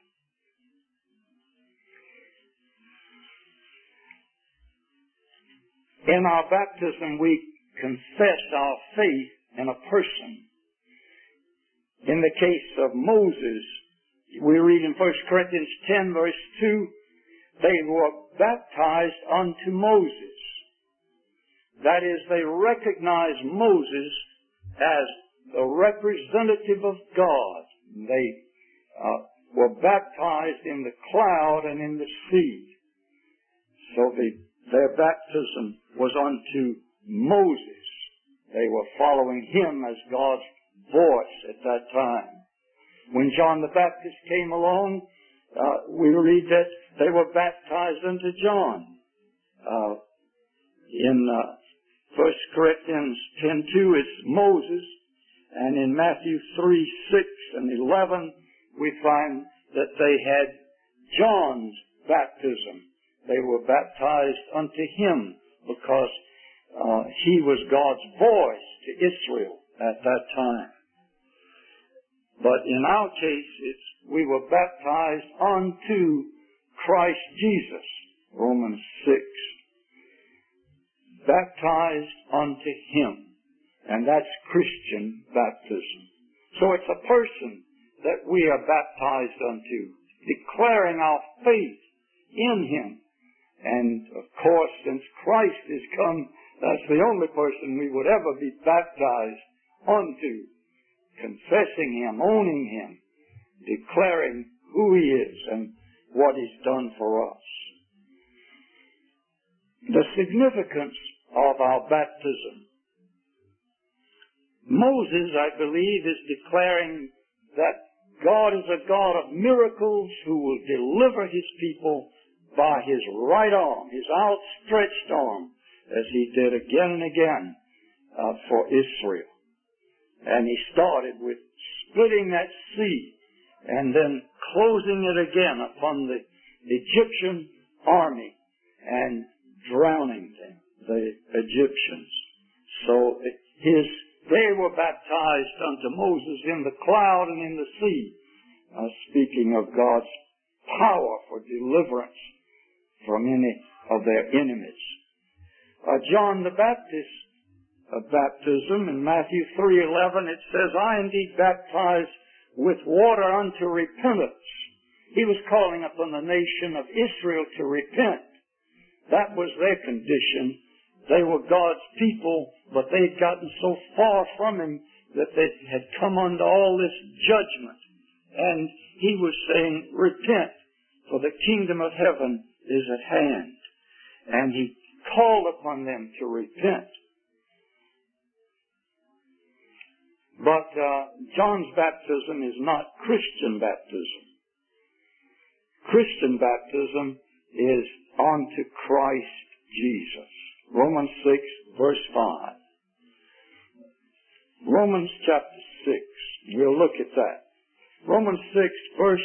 In our baptism, we confess our faith in a person. In the case of Moses, we read in First Corinthians ten, verse two, they were baptized unto Moses. That is, they recognized Moses as the representative of God. They uh, were baptized in the cloud and in the sea. So the, their baptism was unto Moses. They were following him as God's voice at that time. When John the Baptist came along, uh, we read that they were baptized unto John. Uh, in uh, First Corinthians ten two, it's Moses. And in Matthew three six and eleven, we find that they had John's baptism. They were baptized unto him because uh, he was God's voice to Israel at that time. But in our case, it's, we were baptized unto Christ Jesus, Romans six. Baptized unto him. And that's Christian baptism. So it's a person that we are baptized unto, declaring our faith in him. And of course, since Christ has come, that's the only person we would ever be baptized unto, confessing him, owning him, declaring who he is and what he's done for us. The significance of our baptism. Moses, I believe, is declaring that God is a God of miracles who will deliver his people by his right arm, his outstretched arm, as he did again and again uh, for Israel. And he started with splitting that sea and then closing it again upon the Egyptian army and drowning them, the Egyptians. So his They were baptized unto Moses in the cloud and in the sea, uh, speaking of God's power for deliverance from any of their enemies. Uh, John the Baptist uh, baptism in Matthew three eleven, it says, I indeed baptize with water unto repentance. He was calling upon the nation of Israel to repent. That was their condition. They were God's people, but they'd gotten so far from him that they had come under all this judgment. And he was saying, repent, for the kingdom of heaven is at hand. And he called upon them to repent. But uh, John's baptism is not Christian baptism. Christian baptism is unto Christ Jesus. Romans six, verse five. Romans chapter six. We'll look at that. Romans six, verse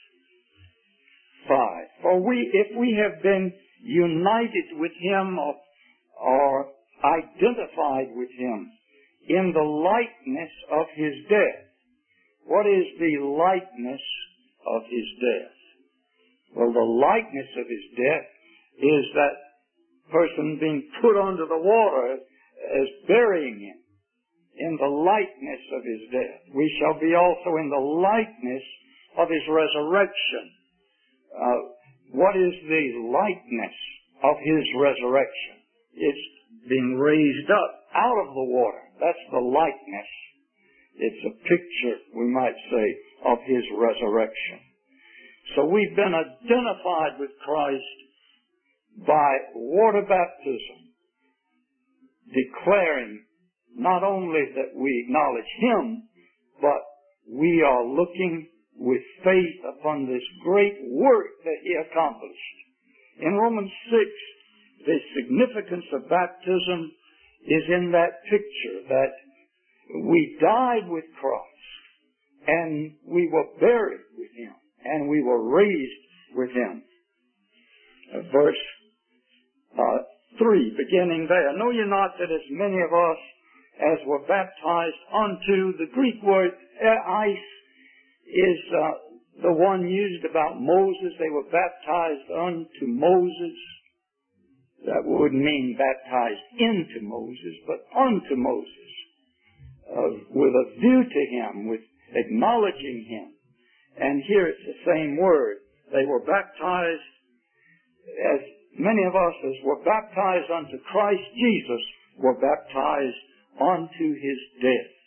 five. For we, if we have been united with him or, or identified with him in the likeness of his death. What is the likeness of his death? Well, the likeness of his death is that person being put under the water as burying him in the likeness of his death. We shall be also in the likeness of his resurrection. Uh, what is the likeness of his resurrection? It's being raised up out of the water. That's the likeness. It's a picture, we might say, of his resurrection. So we've been identified with Christ by water baptism, declaring not only that we acknowledge him, but we are looking with faith upon this great work that he accomplished. In Romans six, the significance of baptism is in that picture that we died with Christ and we were buried with him and we were raised with him. Uh, verse uh, three, beginning there. Know ye not that as many of us as were baptized unto, the Greek word eis is uh, the one used about Moses. They were baptized unto Moses. That would mean baptized into Moses, but unto Moses, uh, with a view to him, with acknowledging him. And here it's the same word. They were baptized, as many of us as were baptized unto Christ Jesus were baptized unto his death.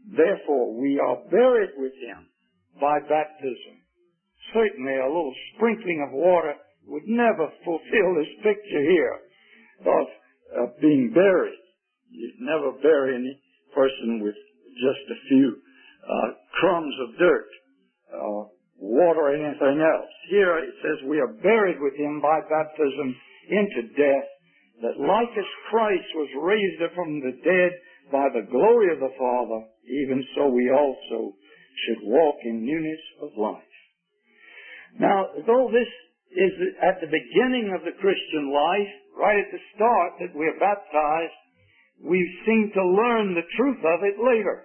Therefore, we are buried with him by baptism. Certainly, a little sprinkling of water would never fulfill this picture here of uh, being buried. You'd never bury any person with just a few uh, crumbs of dirt, uh, water, or anything else. Here it says we are buried with him by baptism into death, that like as Christ was raised up from the dead by the glory of the Father, even so we also should walk in newness of life. Now, though this is at the beginning of the Christian life, right at the start that we're baptized, we seem to learn the truth of it later.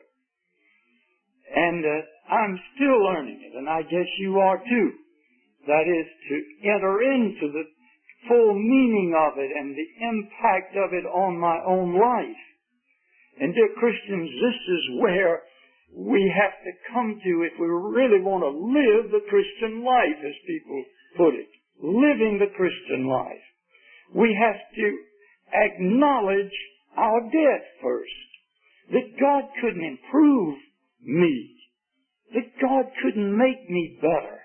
And uh, I'm still learning it, and I guess you are too. That is, to enter into the full meaning of it and the impact of it on my own life. And dear Christians, this is where we have to come to if we really want to live the Christian life, as people put it. Living the Christian life. We have to acknowledge our death first. That God couldn't improve me. That God couldn't make me better.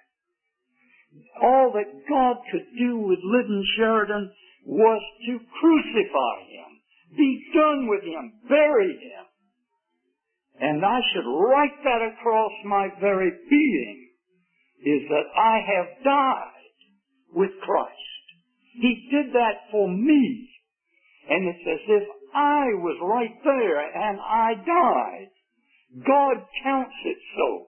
All that God could do with Liddon Sheridan was to crucify him, be done with him, bury him. And I should write that across my very being, is that I have died with Christ. He did that for me. And it's as if I was right there and I died. God counts it so.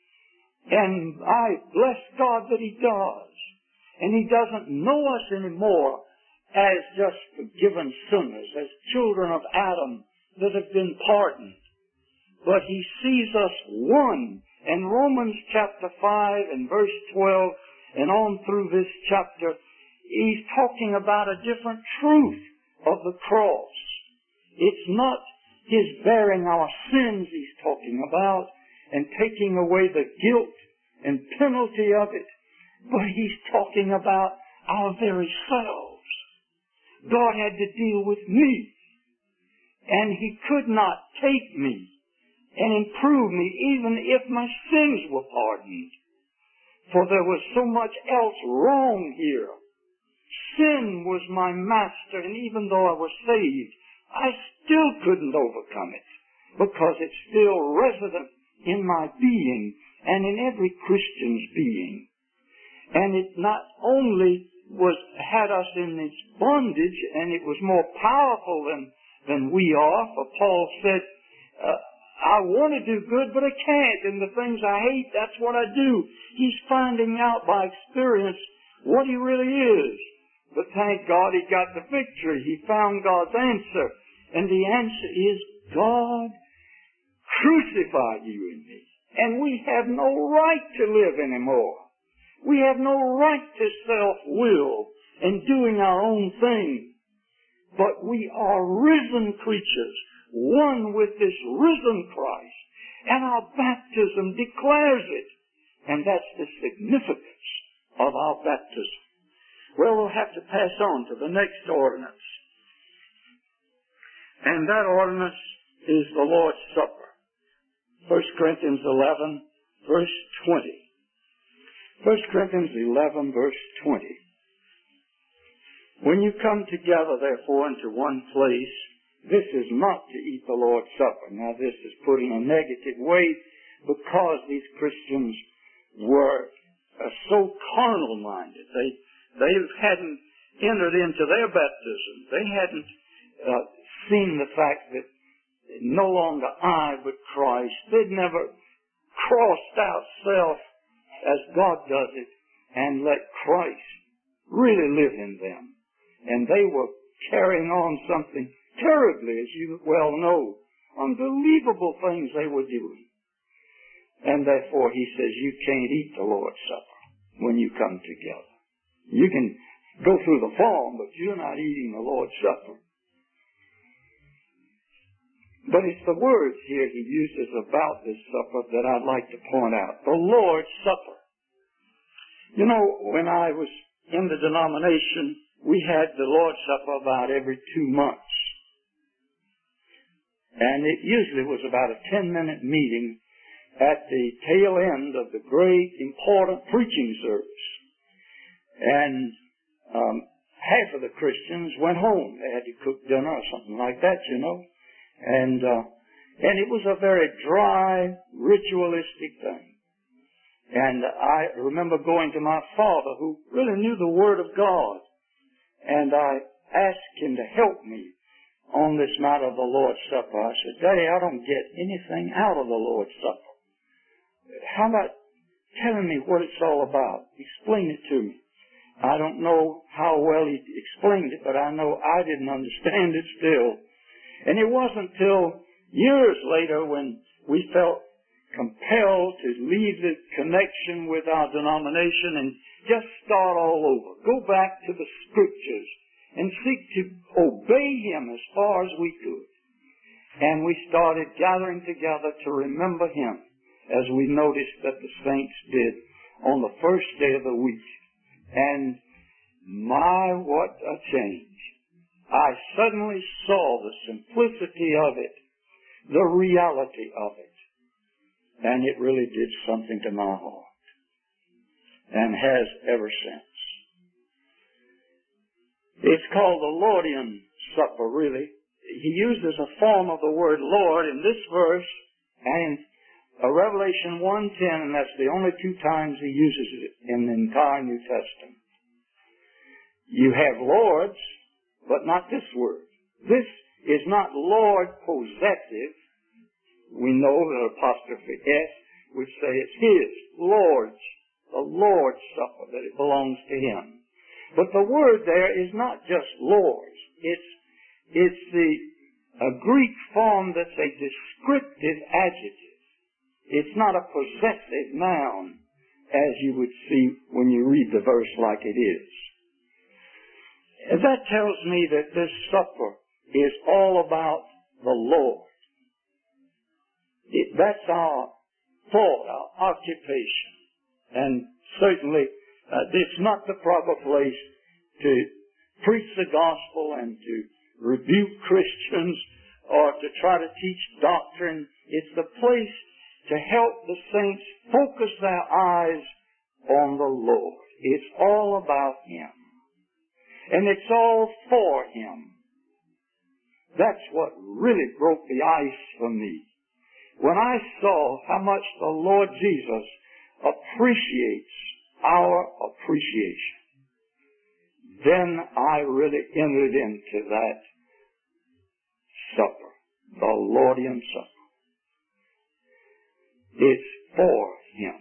And I bless God that he does. And he doesn't know us anymore as just forgiven sinners, as children of Adam that have been pardoned. But he sees us one. And Romans chapter five and verse twelve and on through this chapter, he's talking about a different truth of the cross. It's not his bearing our sins he's talking about and taking away the guilt and penalty of it, but he's talking about our very selves. God had to deal with me, and he could not take me and improve me even if my sins were pardoned, for there was so much else wrong here. Sin was my master, and even though I was saved, I still couldn't overcome it, because it's still resident in my being and in every Christian's being. And it not only was had us in this bondage, and it was more powerful than, than we are, for Paul said, uh, I want to do good, but I can't, and the things I hate, that's what I do. He's finding out by experience what he really is. But thank God he got the victory. He found God's answer. And the answer is, God crucified you and me. And we have no right to live anymore. We have no right to self-will and doing our own thing. But we are risen creatures, one with this risen Christ. And our baptism declares it. And that's the significance of our baptism. Well, we'll have to pass on to the next ordinance. And that ordinance is the Lord's Supper. First Corinthians eleven, verse twenty. First Corinthians eleven, verse twenty. When you come together, therefore, into one place, this is not to eat the Lord's Supper. Now, this is put in a negative way because these Christians were uh, so carnal-minded. They They hadn't entered into their baptism. They hadn't uh, seen the fact that no longer I, but Christ. They'd never crossed out self as God does it and let Christ really live in them. And they were carrying on something terribly, as you well know, unbelievable things they were doing. And therefore he says you can't eat the Lord's Supper when you come together. You can go through the form, but you're not eating the Lord's Supper. But it's the words here he uses about this supper that I'd like to point out. The Lord's Supper. You know, when I was in the denomination, we had the Lord's Supper about every two months. And it usually was about a ten-minute meeting at the tail end of the great, important preaching service. And um, half of the Christians went home. They had to cook dinner or something like that, you know. And uh, and it was a very dry, ritualistic thing. And I remember going to my father, who really knew the Word of God, and I asked him to help me on this matter of the Lord's Supper. I said, Daddy, I don't get anything out of the Lord's Supper. How about telling me what it's all about? Explain it to me. I don't know how well he explained it, but I know I didn't understand it still. And it wasn't till years later when we felt compelled to leave the connection with our denomination and just start all over. Go back to the Scriptures and seek to obey Him as far as we could. And we started gathering together to remember Him, as we noticed that the saints did on the first day of the week. And my, what a change. I suddenly saw the simplicity of it, the reality of it. And it really did something to my heart. And has ever since. It's called the Lordian Supper, really. He uses a form of the word Lord in this verse and in Revelation one ten, and that's the only two times he uses it in the entire New Testament. You have lords, but not this word. This is not Lord possessive. We know that apostrophe S would say it's His, Lord's, the Lord's Supper, that it belongs to Him. But the word there is not just Lord's. It's, it's the a Greek form that's a descriptive adjective. It's not a possessive noun, as you would see when you read the verse like it is. And that tells me that this supper is all about the Lord. It, that's our thought, our occupation. And certainly, uh, it's not the proper place to preach the gospel and to rebuke Christians or to try to teach doctrine. It's the place to help the saints focus their eyes on the Lord. It's all about Him. And it's all for Him. That's what really broke the ice for me. When I saw how much the Lord Jesus appreciates our appreciation, then I really entered into that supper, the Lordian Supper. It's for Him.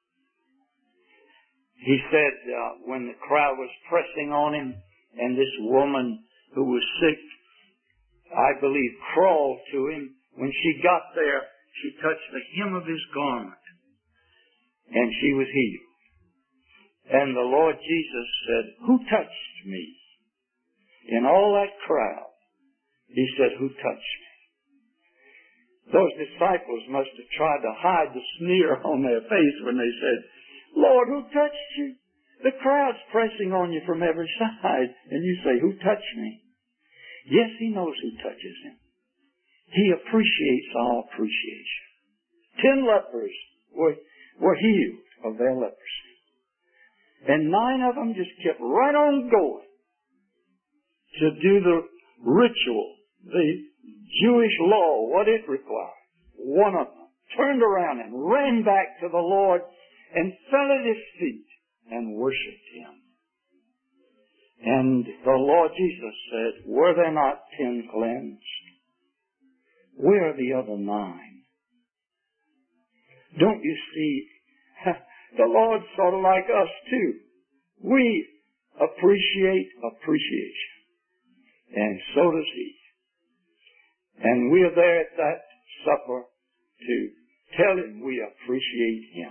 He said uh, when the crowd was pressing on Him and this woman who was sick, I believe, crawled to Him, when she got there, she touched the hem of His garment and she was healed. And the Lord Jesus said, "Who touched me?" In all that crowd, He said, "Who touched me?" Those disciples must have tried to hide the sneer on their face when they said, "Lord, who touched you?" The crowd's pressing on you from every side, and you say, "Who touched me?" Yes, He knows who touches Him. He appreciates our appreciation. Ten lepers were, were healed of their leprosy. And nine of them just kept right on going to do the ritual, the Jewish law, what it required. One of them turned around and ran back to the Lord and fell at His feet and worshipped Him. And the Lord Jesus said, "Were there not ten cleansed? Where are the other nine?" Don't you see? The Lord's sort of like us too. We appreciate appreciation. And so does He. And we are there at that supper to tell Him we appreciate Him.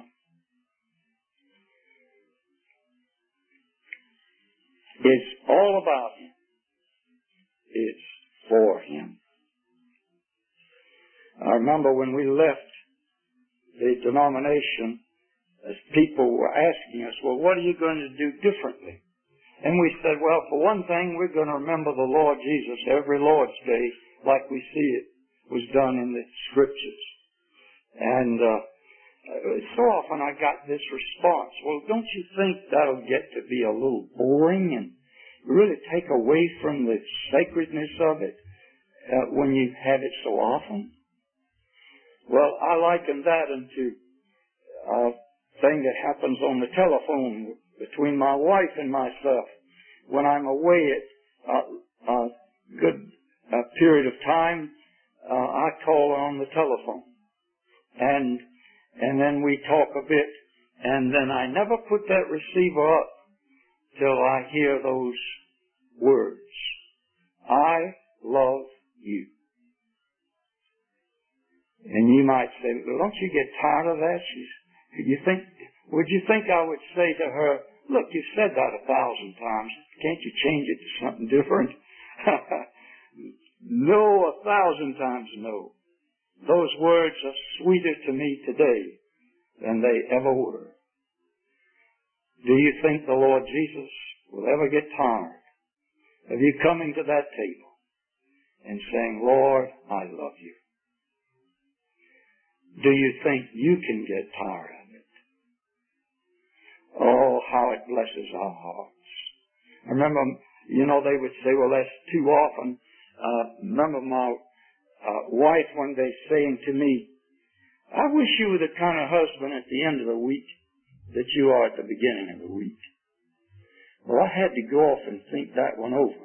It's all about Him. It's for Him. I remember when we left the denomination, as people were asking us, "Well, what are you going to do differently?" And we said, "Well, for one thing, we're going to remember the Lord Jesus every Lord's Day like we see it was done in the Scriptures. And uh, so often I got this response, well, don't you think that'll get to be a little boring and really take away from the sacredness of it uh, when you have it so often? Well, I liken that into a thing that happens on the telephone between my wife and myself. When I'm away at a, a good uh, period of time, uh, I call her on the telephone. And and then we talk a bit, and then I never put that receiver up till I hear those words. I love you. And you might say, well, don't you get tired of that? She's, you think, would you think I would say to her, look, you've said that a thousand times. Can't you change it to something different? No, a thousand times no. Those words are sweeter to me today than they ever were. Do you think the Lord Jesus will ever get tired of you coming to that table and saying, Lord, I love you? Do you think you can get tired of it? Oh, how it blesses our hearts. I remember, you know, they would say, well, that's too often. Uh, remember my uh, wife one day saying to me, I wish you were the kind of husband at the end of the week that you are at the beginning of the week. Well, I had to go off and think that one over.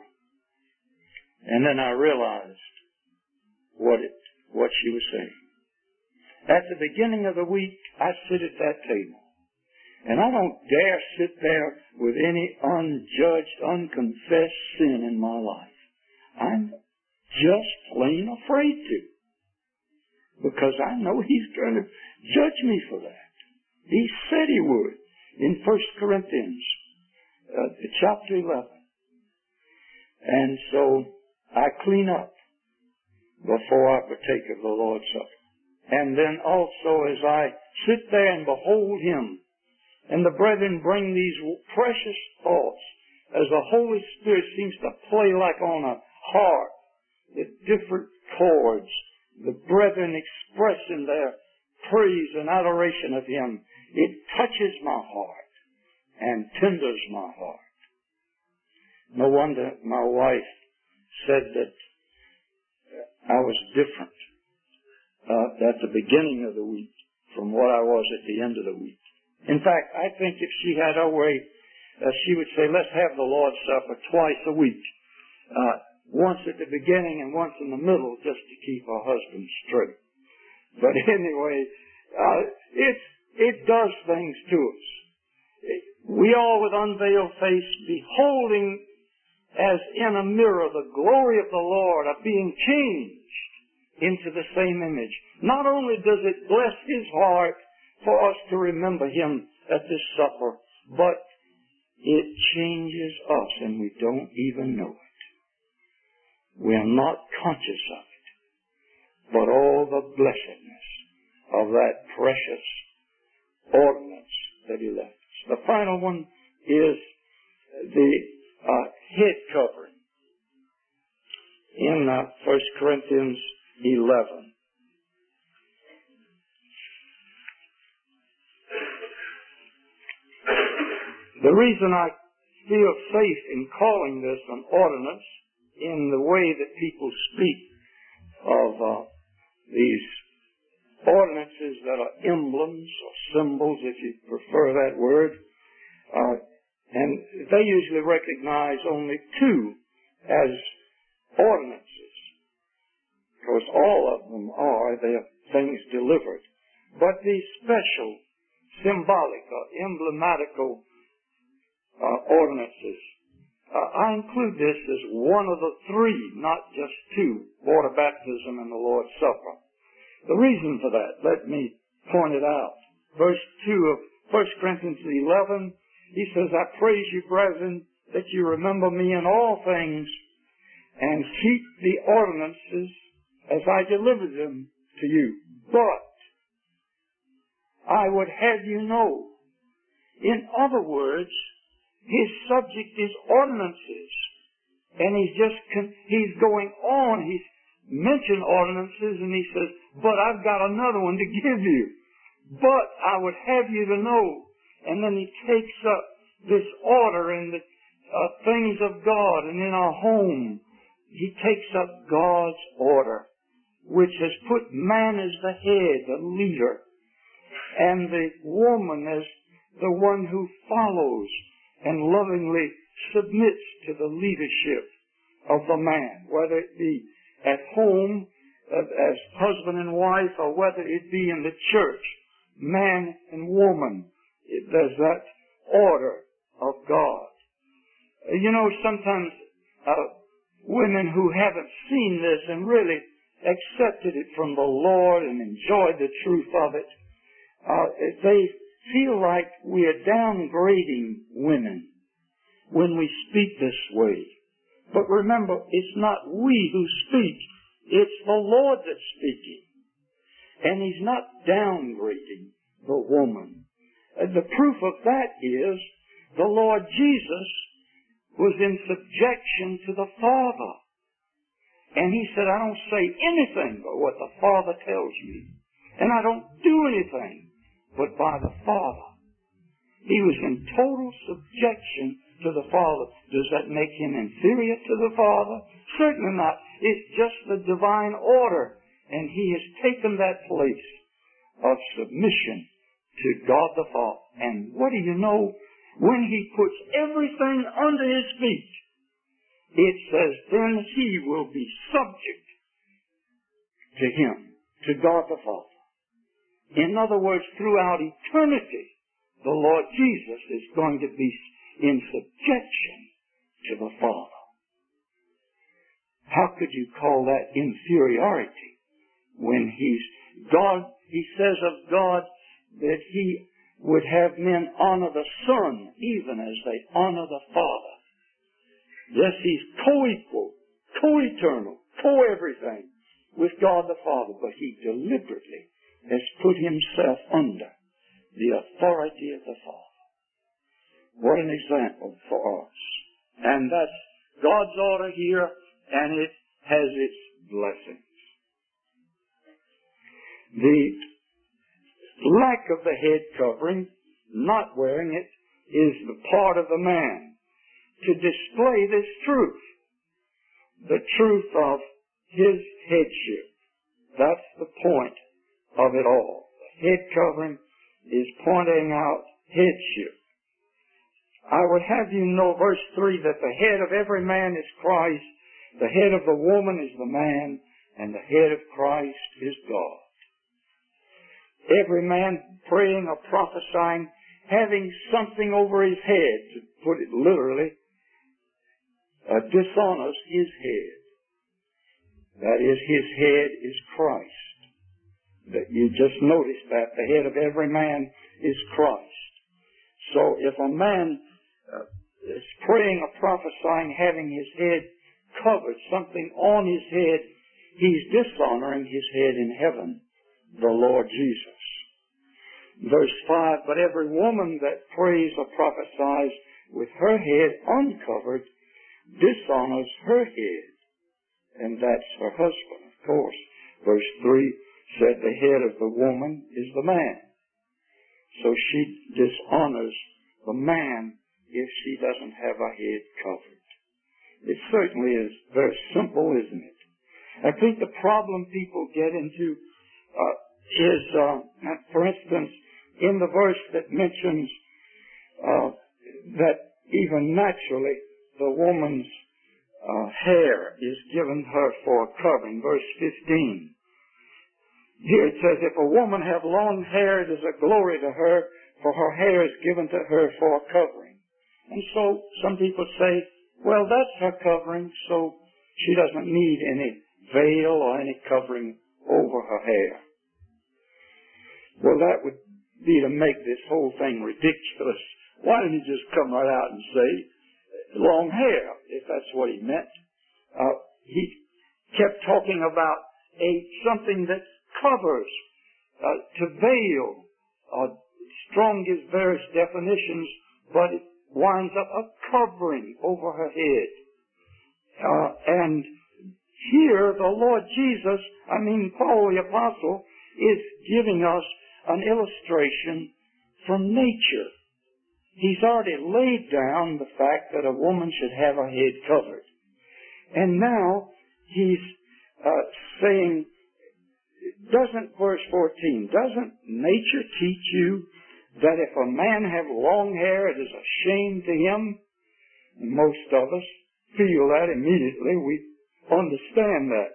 And then I realized what it, what she was saying. At the beginning of the week, I sit at that table. And I don't dare sit there with any unjudged, unconfessed sin in my life. I'm just plain afraid to. Because I know He's going to judge me for that. He said He would in First Corinthians uh, chapter eleven. And so I clean up before I partake of the Lord's Supper. And then also as I sit there and behold Him, and the brethren bring these precious thoughts, as the Holy Spirit seems to play like on a harp, the different chords, the brethren expressing their praise and adoration of Him, it touches my heart and tenders my heart. No wonder my wife said that I was different uh, at the beginning of the week from what I was at the end of the week. In fact, I think if she had her way, uh, she would say, let's have the Lord's Supper twice a week. Uh, once at the beginning and once in the middle, just to keep her husband straight. But anyway, uh, it, it does things to us. We all with unveiled face, beholding as in a mirror the glory of the Lord, are being changed into the same image. Not only does it bless His heart for us to remember Him at this supper, but it changes us and we don't even know it. We are not conscious of it, but all the blessedness of that precious ordinance that He left us. The final one is the uh, head covering in uh, First Corinthians eleven. The reason I feel safe in calling this an ordinance in the way that people speak of uh, these ordinances that are emblems or symbols, if you prefer that word, uh, and they usually recognize only two as ordinances, because all of them are, they're things delivered. But these special, symbolic, or emblematical uh, ordinances, uh, I include this as one of the three, not just two, water baptism and the Lord's Supper. The reason for that, let me point it out. Verse two of First Corinthians eleven, he says, I praise you, brethren, that you remember me in all things and keep the ordinances as I delivered them to you. But I would have you know, in other words, his subject is ordinances. And he's just, con- he's going on, he's mention ordinances, and he says, but I've got another one to give you. But I would have you to know. And then he takes up this order in the uh, things of God and in our home. He takes up God's order, which has put man as the head, the leader, and the woman as the one who follows and lovingly submits to the leadership of the man, whether it be at home uh, as husband and wife, or whether it be in the church, man and woman. It, there's that order of God. Uh, you know, sometimes uh, women who haven't seen this and really accepted it from the Lord and enjoyed the truth of it, uh, they feel like we are downgrading women when we speak this way. But remember, it's not we who speak. It's the Lord that's speaking. And He's not downgrading the woman. And the proof of that is the Lord Jesus was in subjection to the Father. And He said, I don't say anything but what the Father tells me. And I don't do anything but by the Father. He was in total subjection to the Father. Does that make Him inferior to the Father? Certainly not. It's just the divine order. And He has taken that place of submission to God the Father. And what do you know? When He puts everything under His feet, it says, then He will be subject to Him, to God the Father. In other words, throughout eternity, the Lord Jesus is going to be in subjection to the Father. How could you call that inferiority when He's God? He says of God that He would have men honor the Son even as they honor the Father. Yes, He's co-equal, co-eternal, co-everything with God the Father, but He deliberately has put Himself under the authority of the Father. What an example for us. And that's God's order here, and it has its blessings. The lack of the head covering, not wearing it, is the part of the man to display this truth, the truth of his headship. That's the point of it all. The head covering is pointing out headship. I would have you know, verse three, that the head of every man is Christ, the head of the woman is the man, and the head of Christ is God. Every man praying or prophesying, having something over his head, to put it literally, uh, dishonors his head. That is, his head is Christ. That you just noticed that the head of every man is Christ. So if a man uh, is praying or prophesying, having his head covered, something on his head, he's dishonoring his head in heaven, the Lord Jesus. Verse five, but every woman that prays or prophesies with her head uncovered dishonors her head, and that's her husband, of course. Verse three said the head of the woman is the man. So she dishonors the man if she doesn't have her head covered. It certainly is very simple, isn't it? I think the problem people get into uh, is, uh, for instance, in the verse that mentions uh, that even naturally the woman's uh, hair is given her for a covering, verse fifteen. Here it says, if a woman have long hair, it is a glory to her, for her hair is given to her for a covering. And so some people say, well, that's her covering, so she doesn't need any veil or any covering over her hair. Well, that would be to make this whole thing ridiculous. Why didn't he just come right out and say, long hair, if that's what he meant? Uh, he kept talking about a something that covers, uh, to veil. Uh, Strong gives various definitions, but it winds up a covering over her head. Uh, and here the Lord Jesus, I mean Paul the Apostle, is giving us an illustration from nature. He's already laid down the fact that a woman should have her head covered. And now he's uh, saying, doesn't, verse fourteen, doesn't nature teach you that if a man have long hair, it is a shame to him? And most of us feel that immediately. We understand that.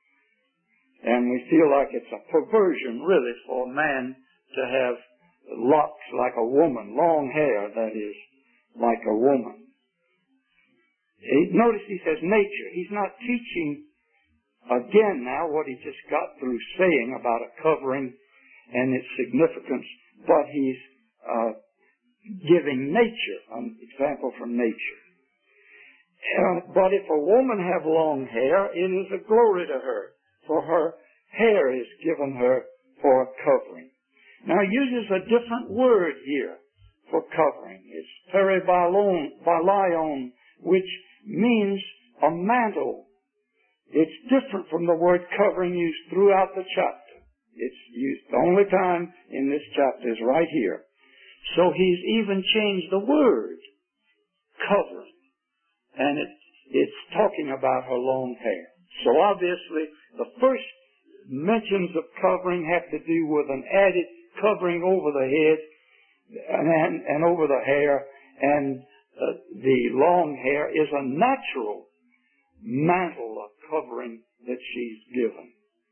And we feel like it's a perversion, really, for a man to have locks like a woman, long hair, that is, like a woman. He, notice he says nature. He's not teaching again now what he just got through saying about a covering and its significance, but he's uh, giving nature, an example from nature. Uh, but if a woman have long hair, it is a glory to her, for her hair is given her for a covering. Now he uses a different word here for covering. It's peribalon, which means a mantle. It's different from the word covering used throughout the chapter. It's used, the only time in this chapter is right here. So he's even changed the word, covering. And it, it's talking about her long hair. So obviously, the first mentions of covering have to do with an added covering over the head and, and, and over the hair. And uh, the long hair is a natural mantle of covering that she's given.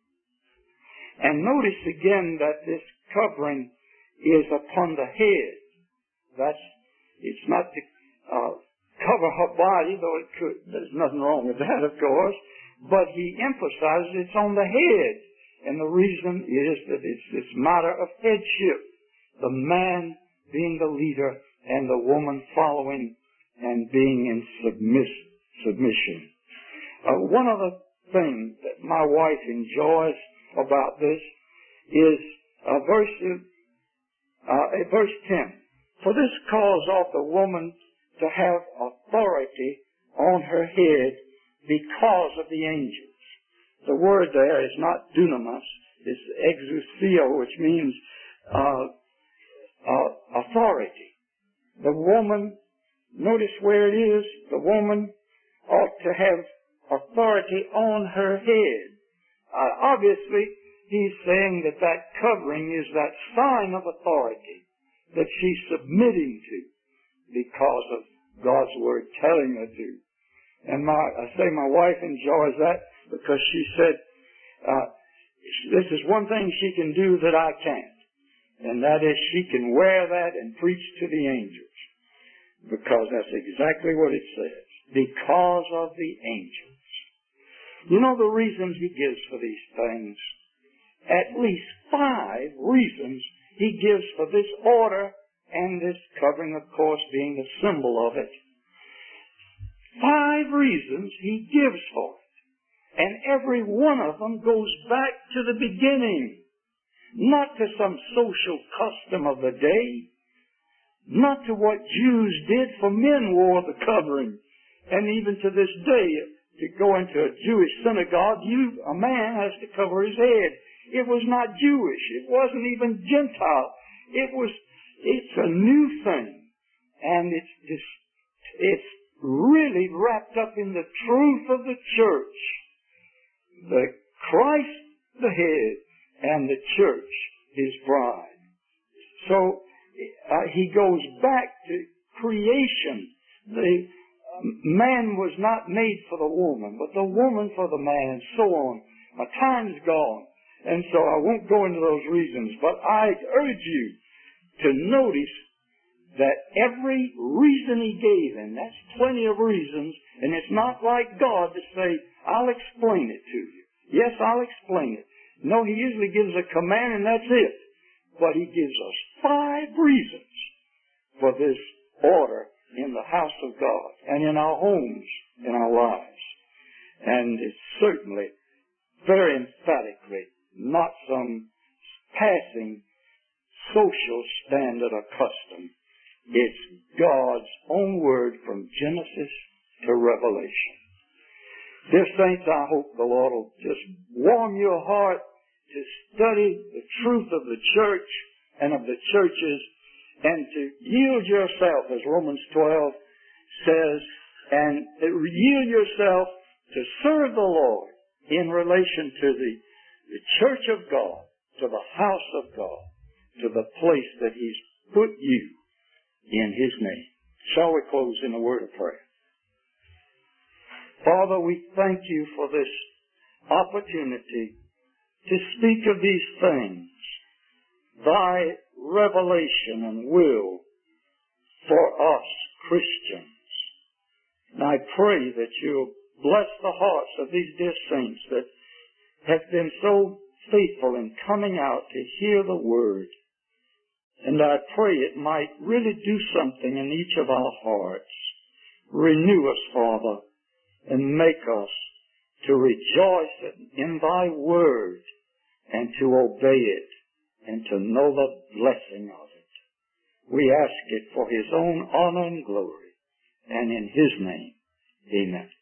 And notice again that this covering is upon the head. That's, it's not to uh, cover her body, though it could, there's nothing wrong with that, of course, but he emphasizes it's on the head. And the reason is that it's this matter of headship, the man being the leader and the woman following and being in submiss, submission. Uh, one of the things that my wife enjoys about this is uh, verse, uh, verse ten. For this cause ought the woman to have authority on her head because of the angels. The word there is not dunamis, it's exousia, which means uh, uh, authority. The woman, notice where it is, the woman ought to have authority on her head. Uh, obviously, he's saying that that covering is that sign of authority that she's submitting to because of God's word telling her to. And my, I say my wife enjoys that because she said, uh, this is one thing she can do that I can't. And that is she can wear that and preach to the angels. Because that's exactly what it says. Because of the angels. You know the reasons he gives for these things? At least five reasons he gives for this order and this covering, of course, being the symbol of it. Five reasons he gives for it. And every one of them goes back to the beginning. Not to some social custom of the day. Not to what Jews did, for men wore the covering. And even to this day, to go into a Jewish synagogue, you, a man has to cover his head. It was not Jewish. It wasn't even Gentile. It was, it's a new thing. And it's just, it's really wrapped up in the truth of the church. The Christ, the head, and the church, his bride. So, uh, he goes back to creation. The um, man was not made for the woman, but the woman for the man, and so on. My time's gone, and so I won't go into those reasons, but I urge you to notice that every reason he gave, and that's plenty of reasons, and it's not like God to say, I'll explain it to you. Yes, I'll explain it. No, he usually gives a command and that's it. But he gives us five reasons for this order in the house of God and in our homes, in our lives. And it's certainly, very emphatically, not some passing social standard or custom. It's God's own word from Genesis to Revelation. Dear saints, I hope the Lord will just warm your heart to study the truth of the church and of the churches, and to yield yourself, as Romans twelve says, and yield yourself to serve the Lord in relation to the, the church of God, to the house of God, to the place that He's put you in His name. Shall we close in a word of prayer? Father, we thank you for this opportunity to speak of these things, thy revelation and will for us Christians. And I pray that you'll bless the hearts of these dear saints that have been so faithful in coming out to hear the Word. And I pray it might really do something in each of our hearts. Renew us, Father, and make us to rejoice in thy Word and to obey it and to know the blessing of it. We ask it for His own honor and glory, and in His name, amen.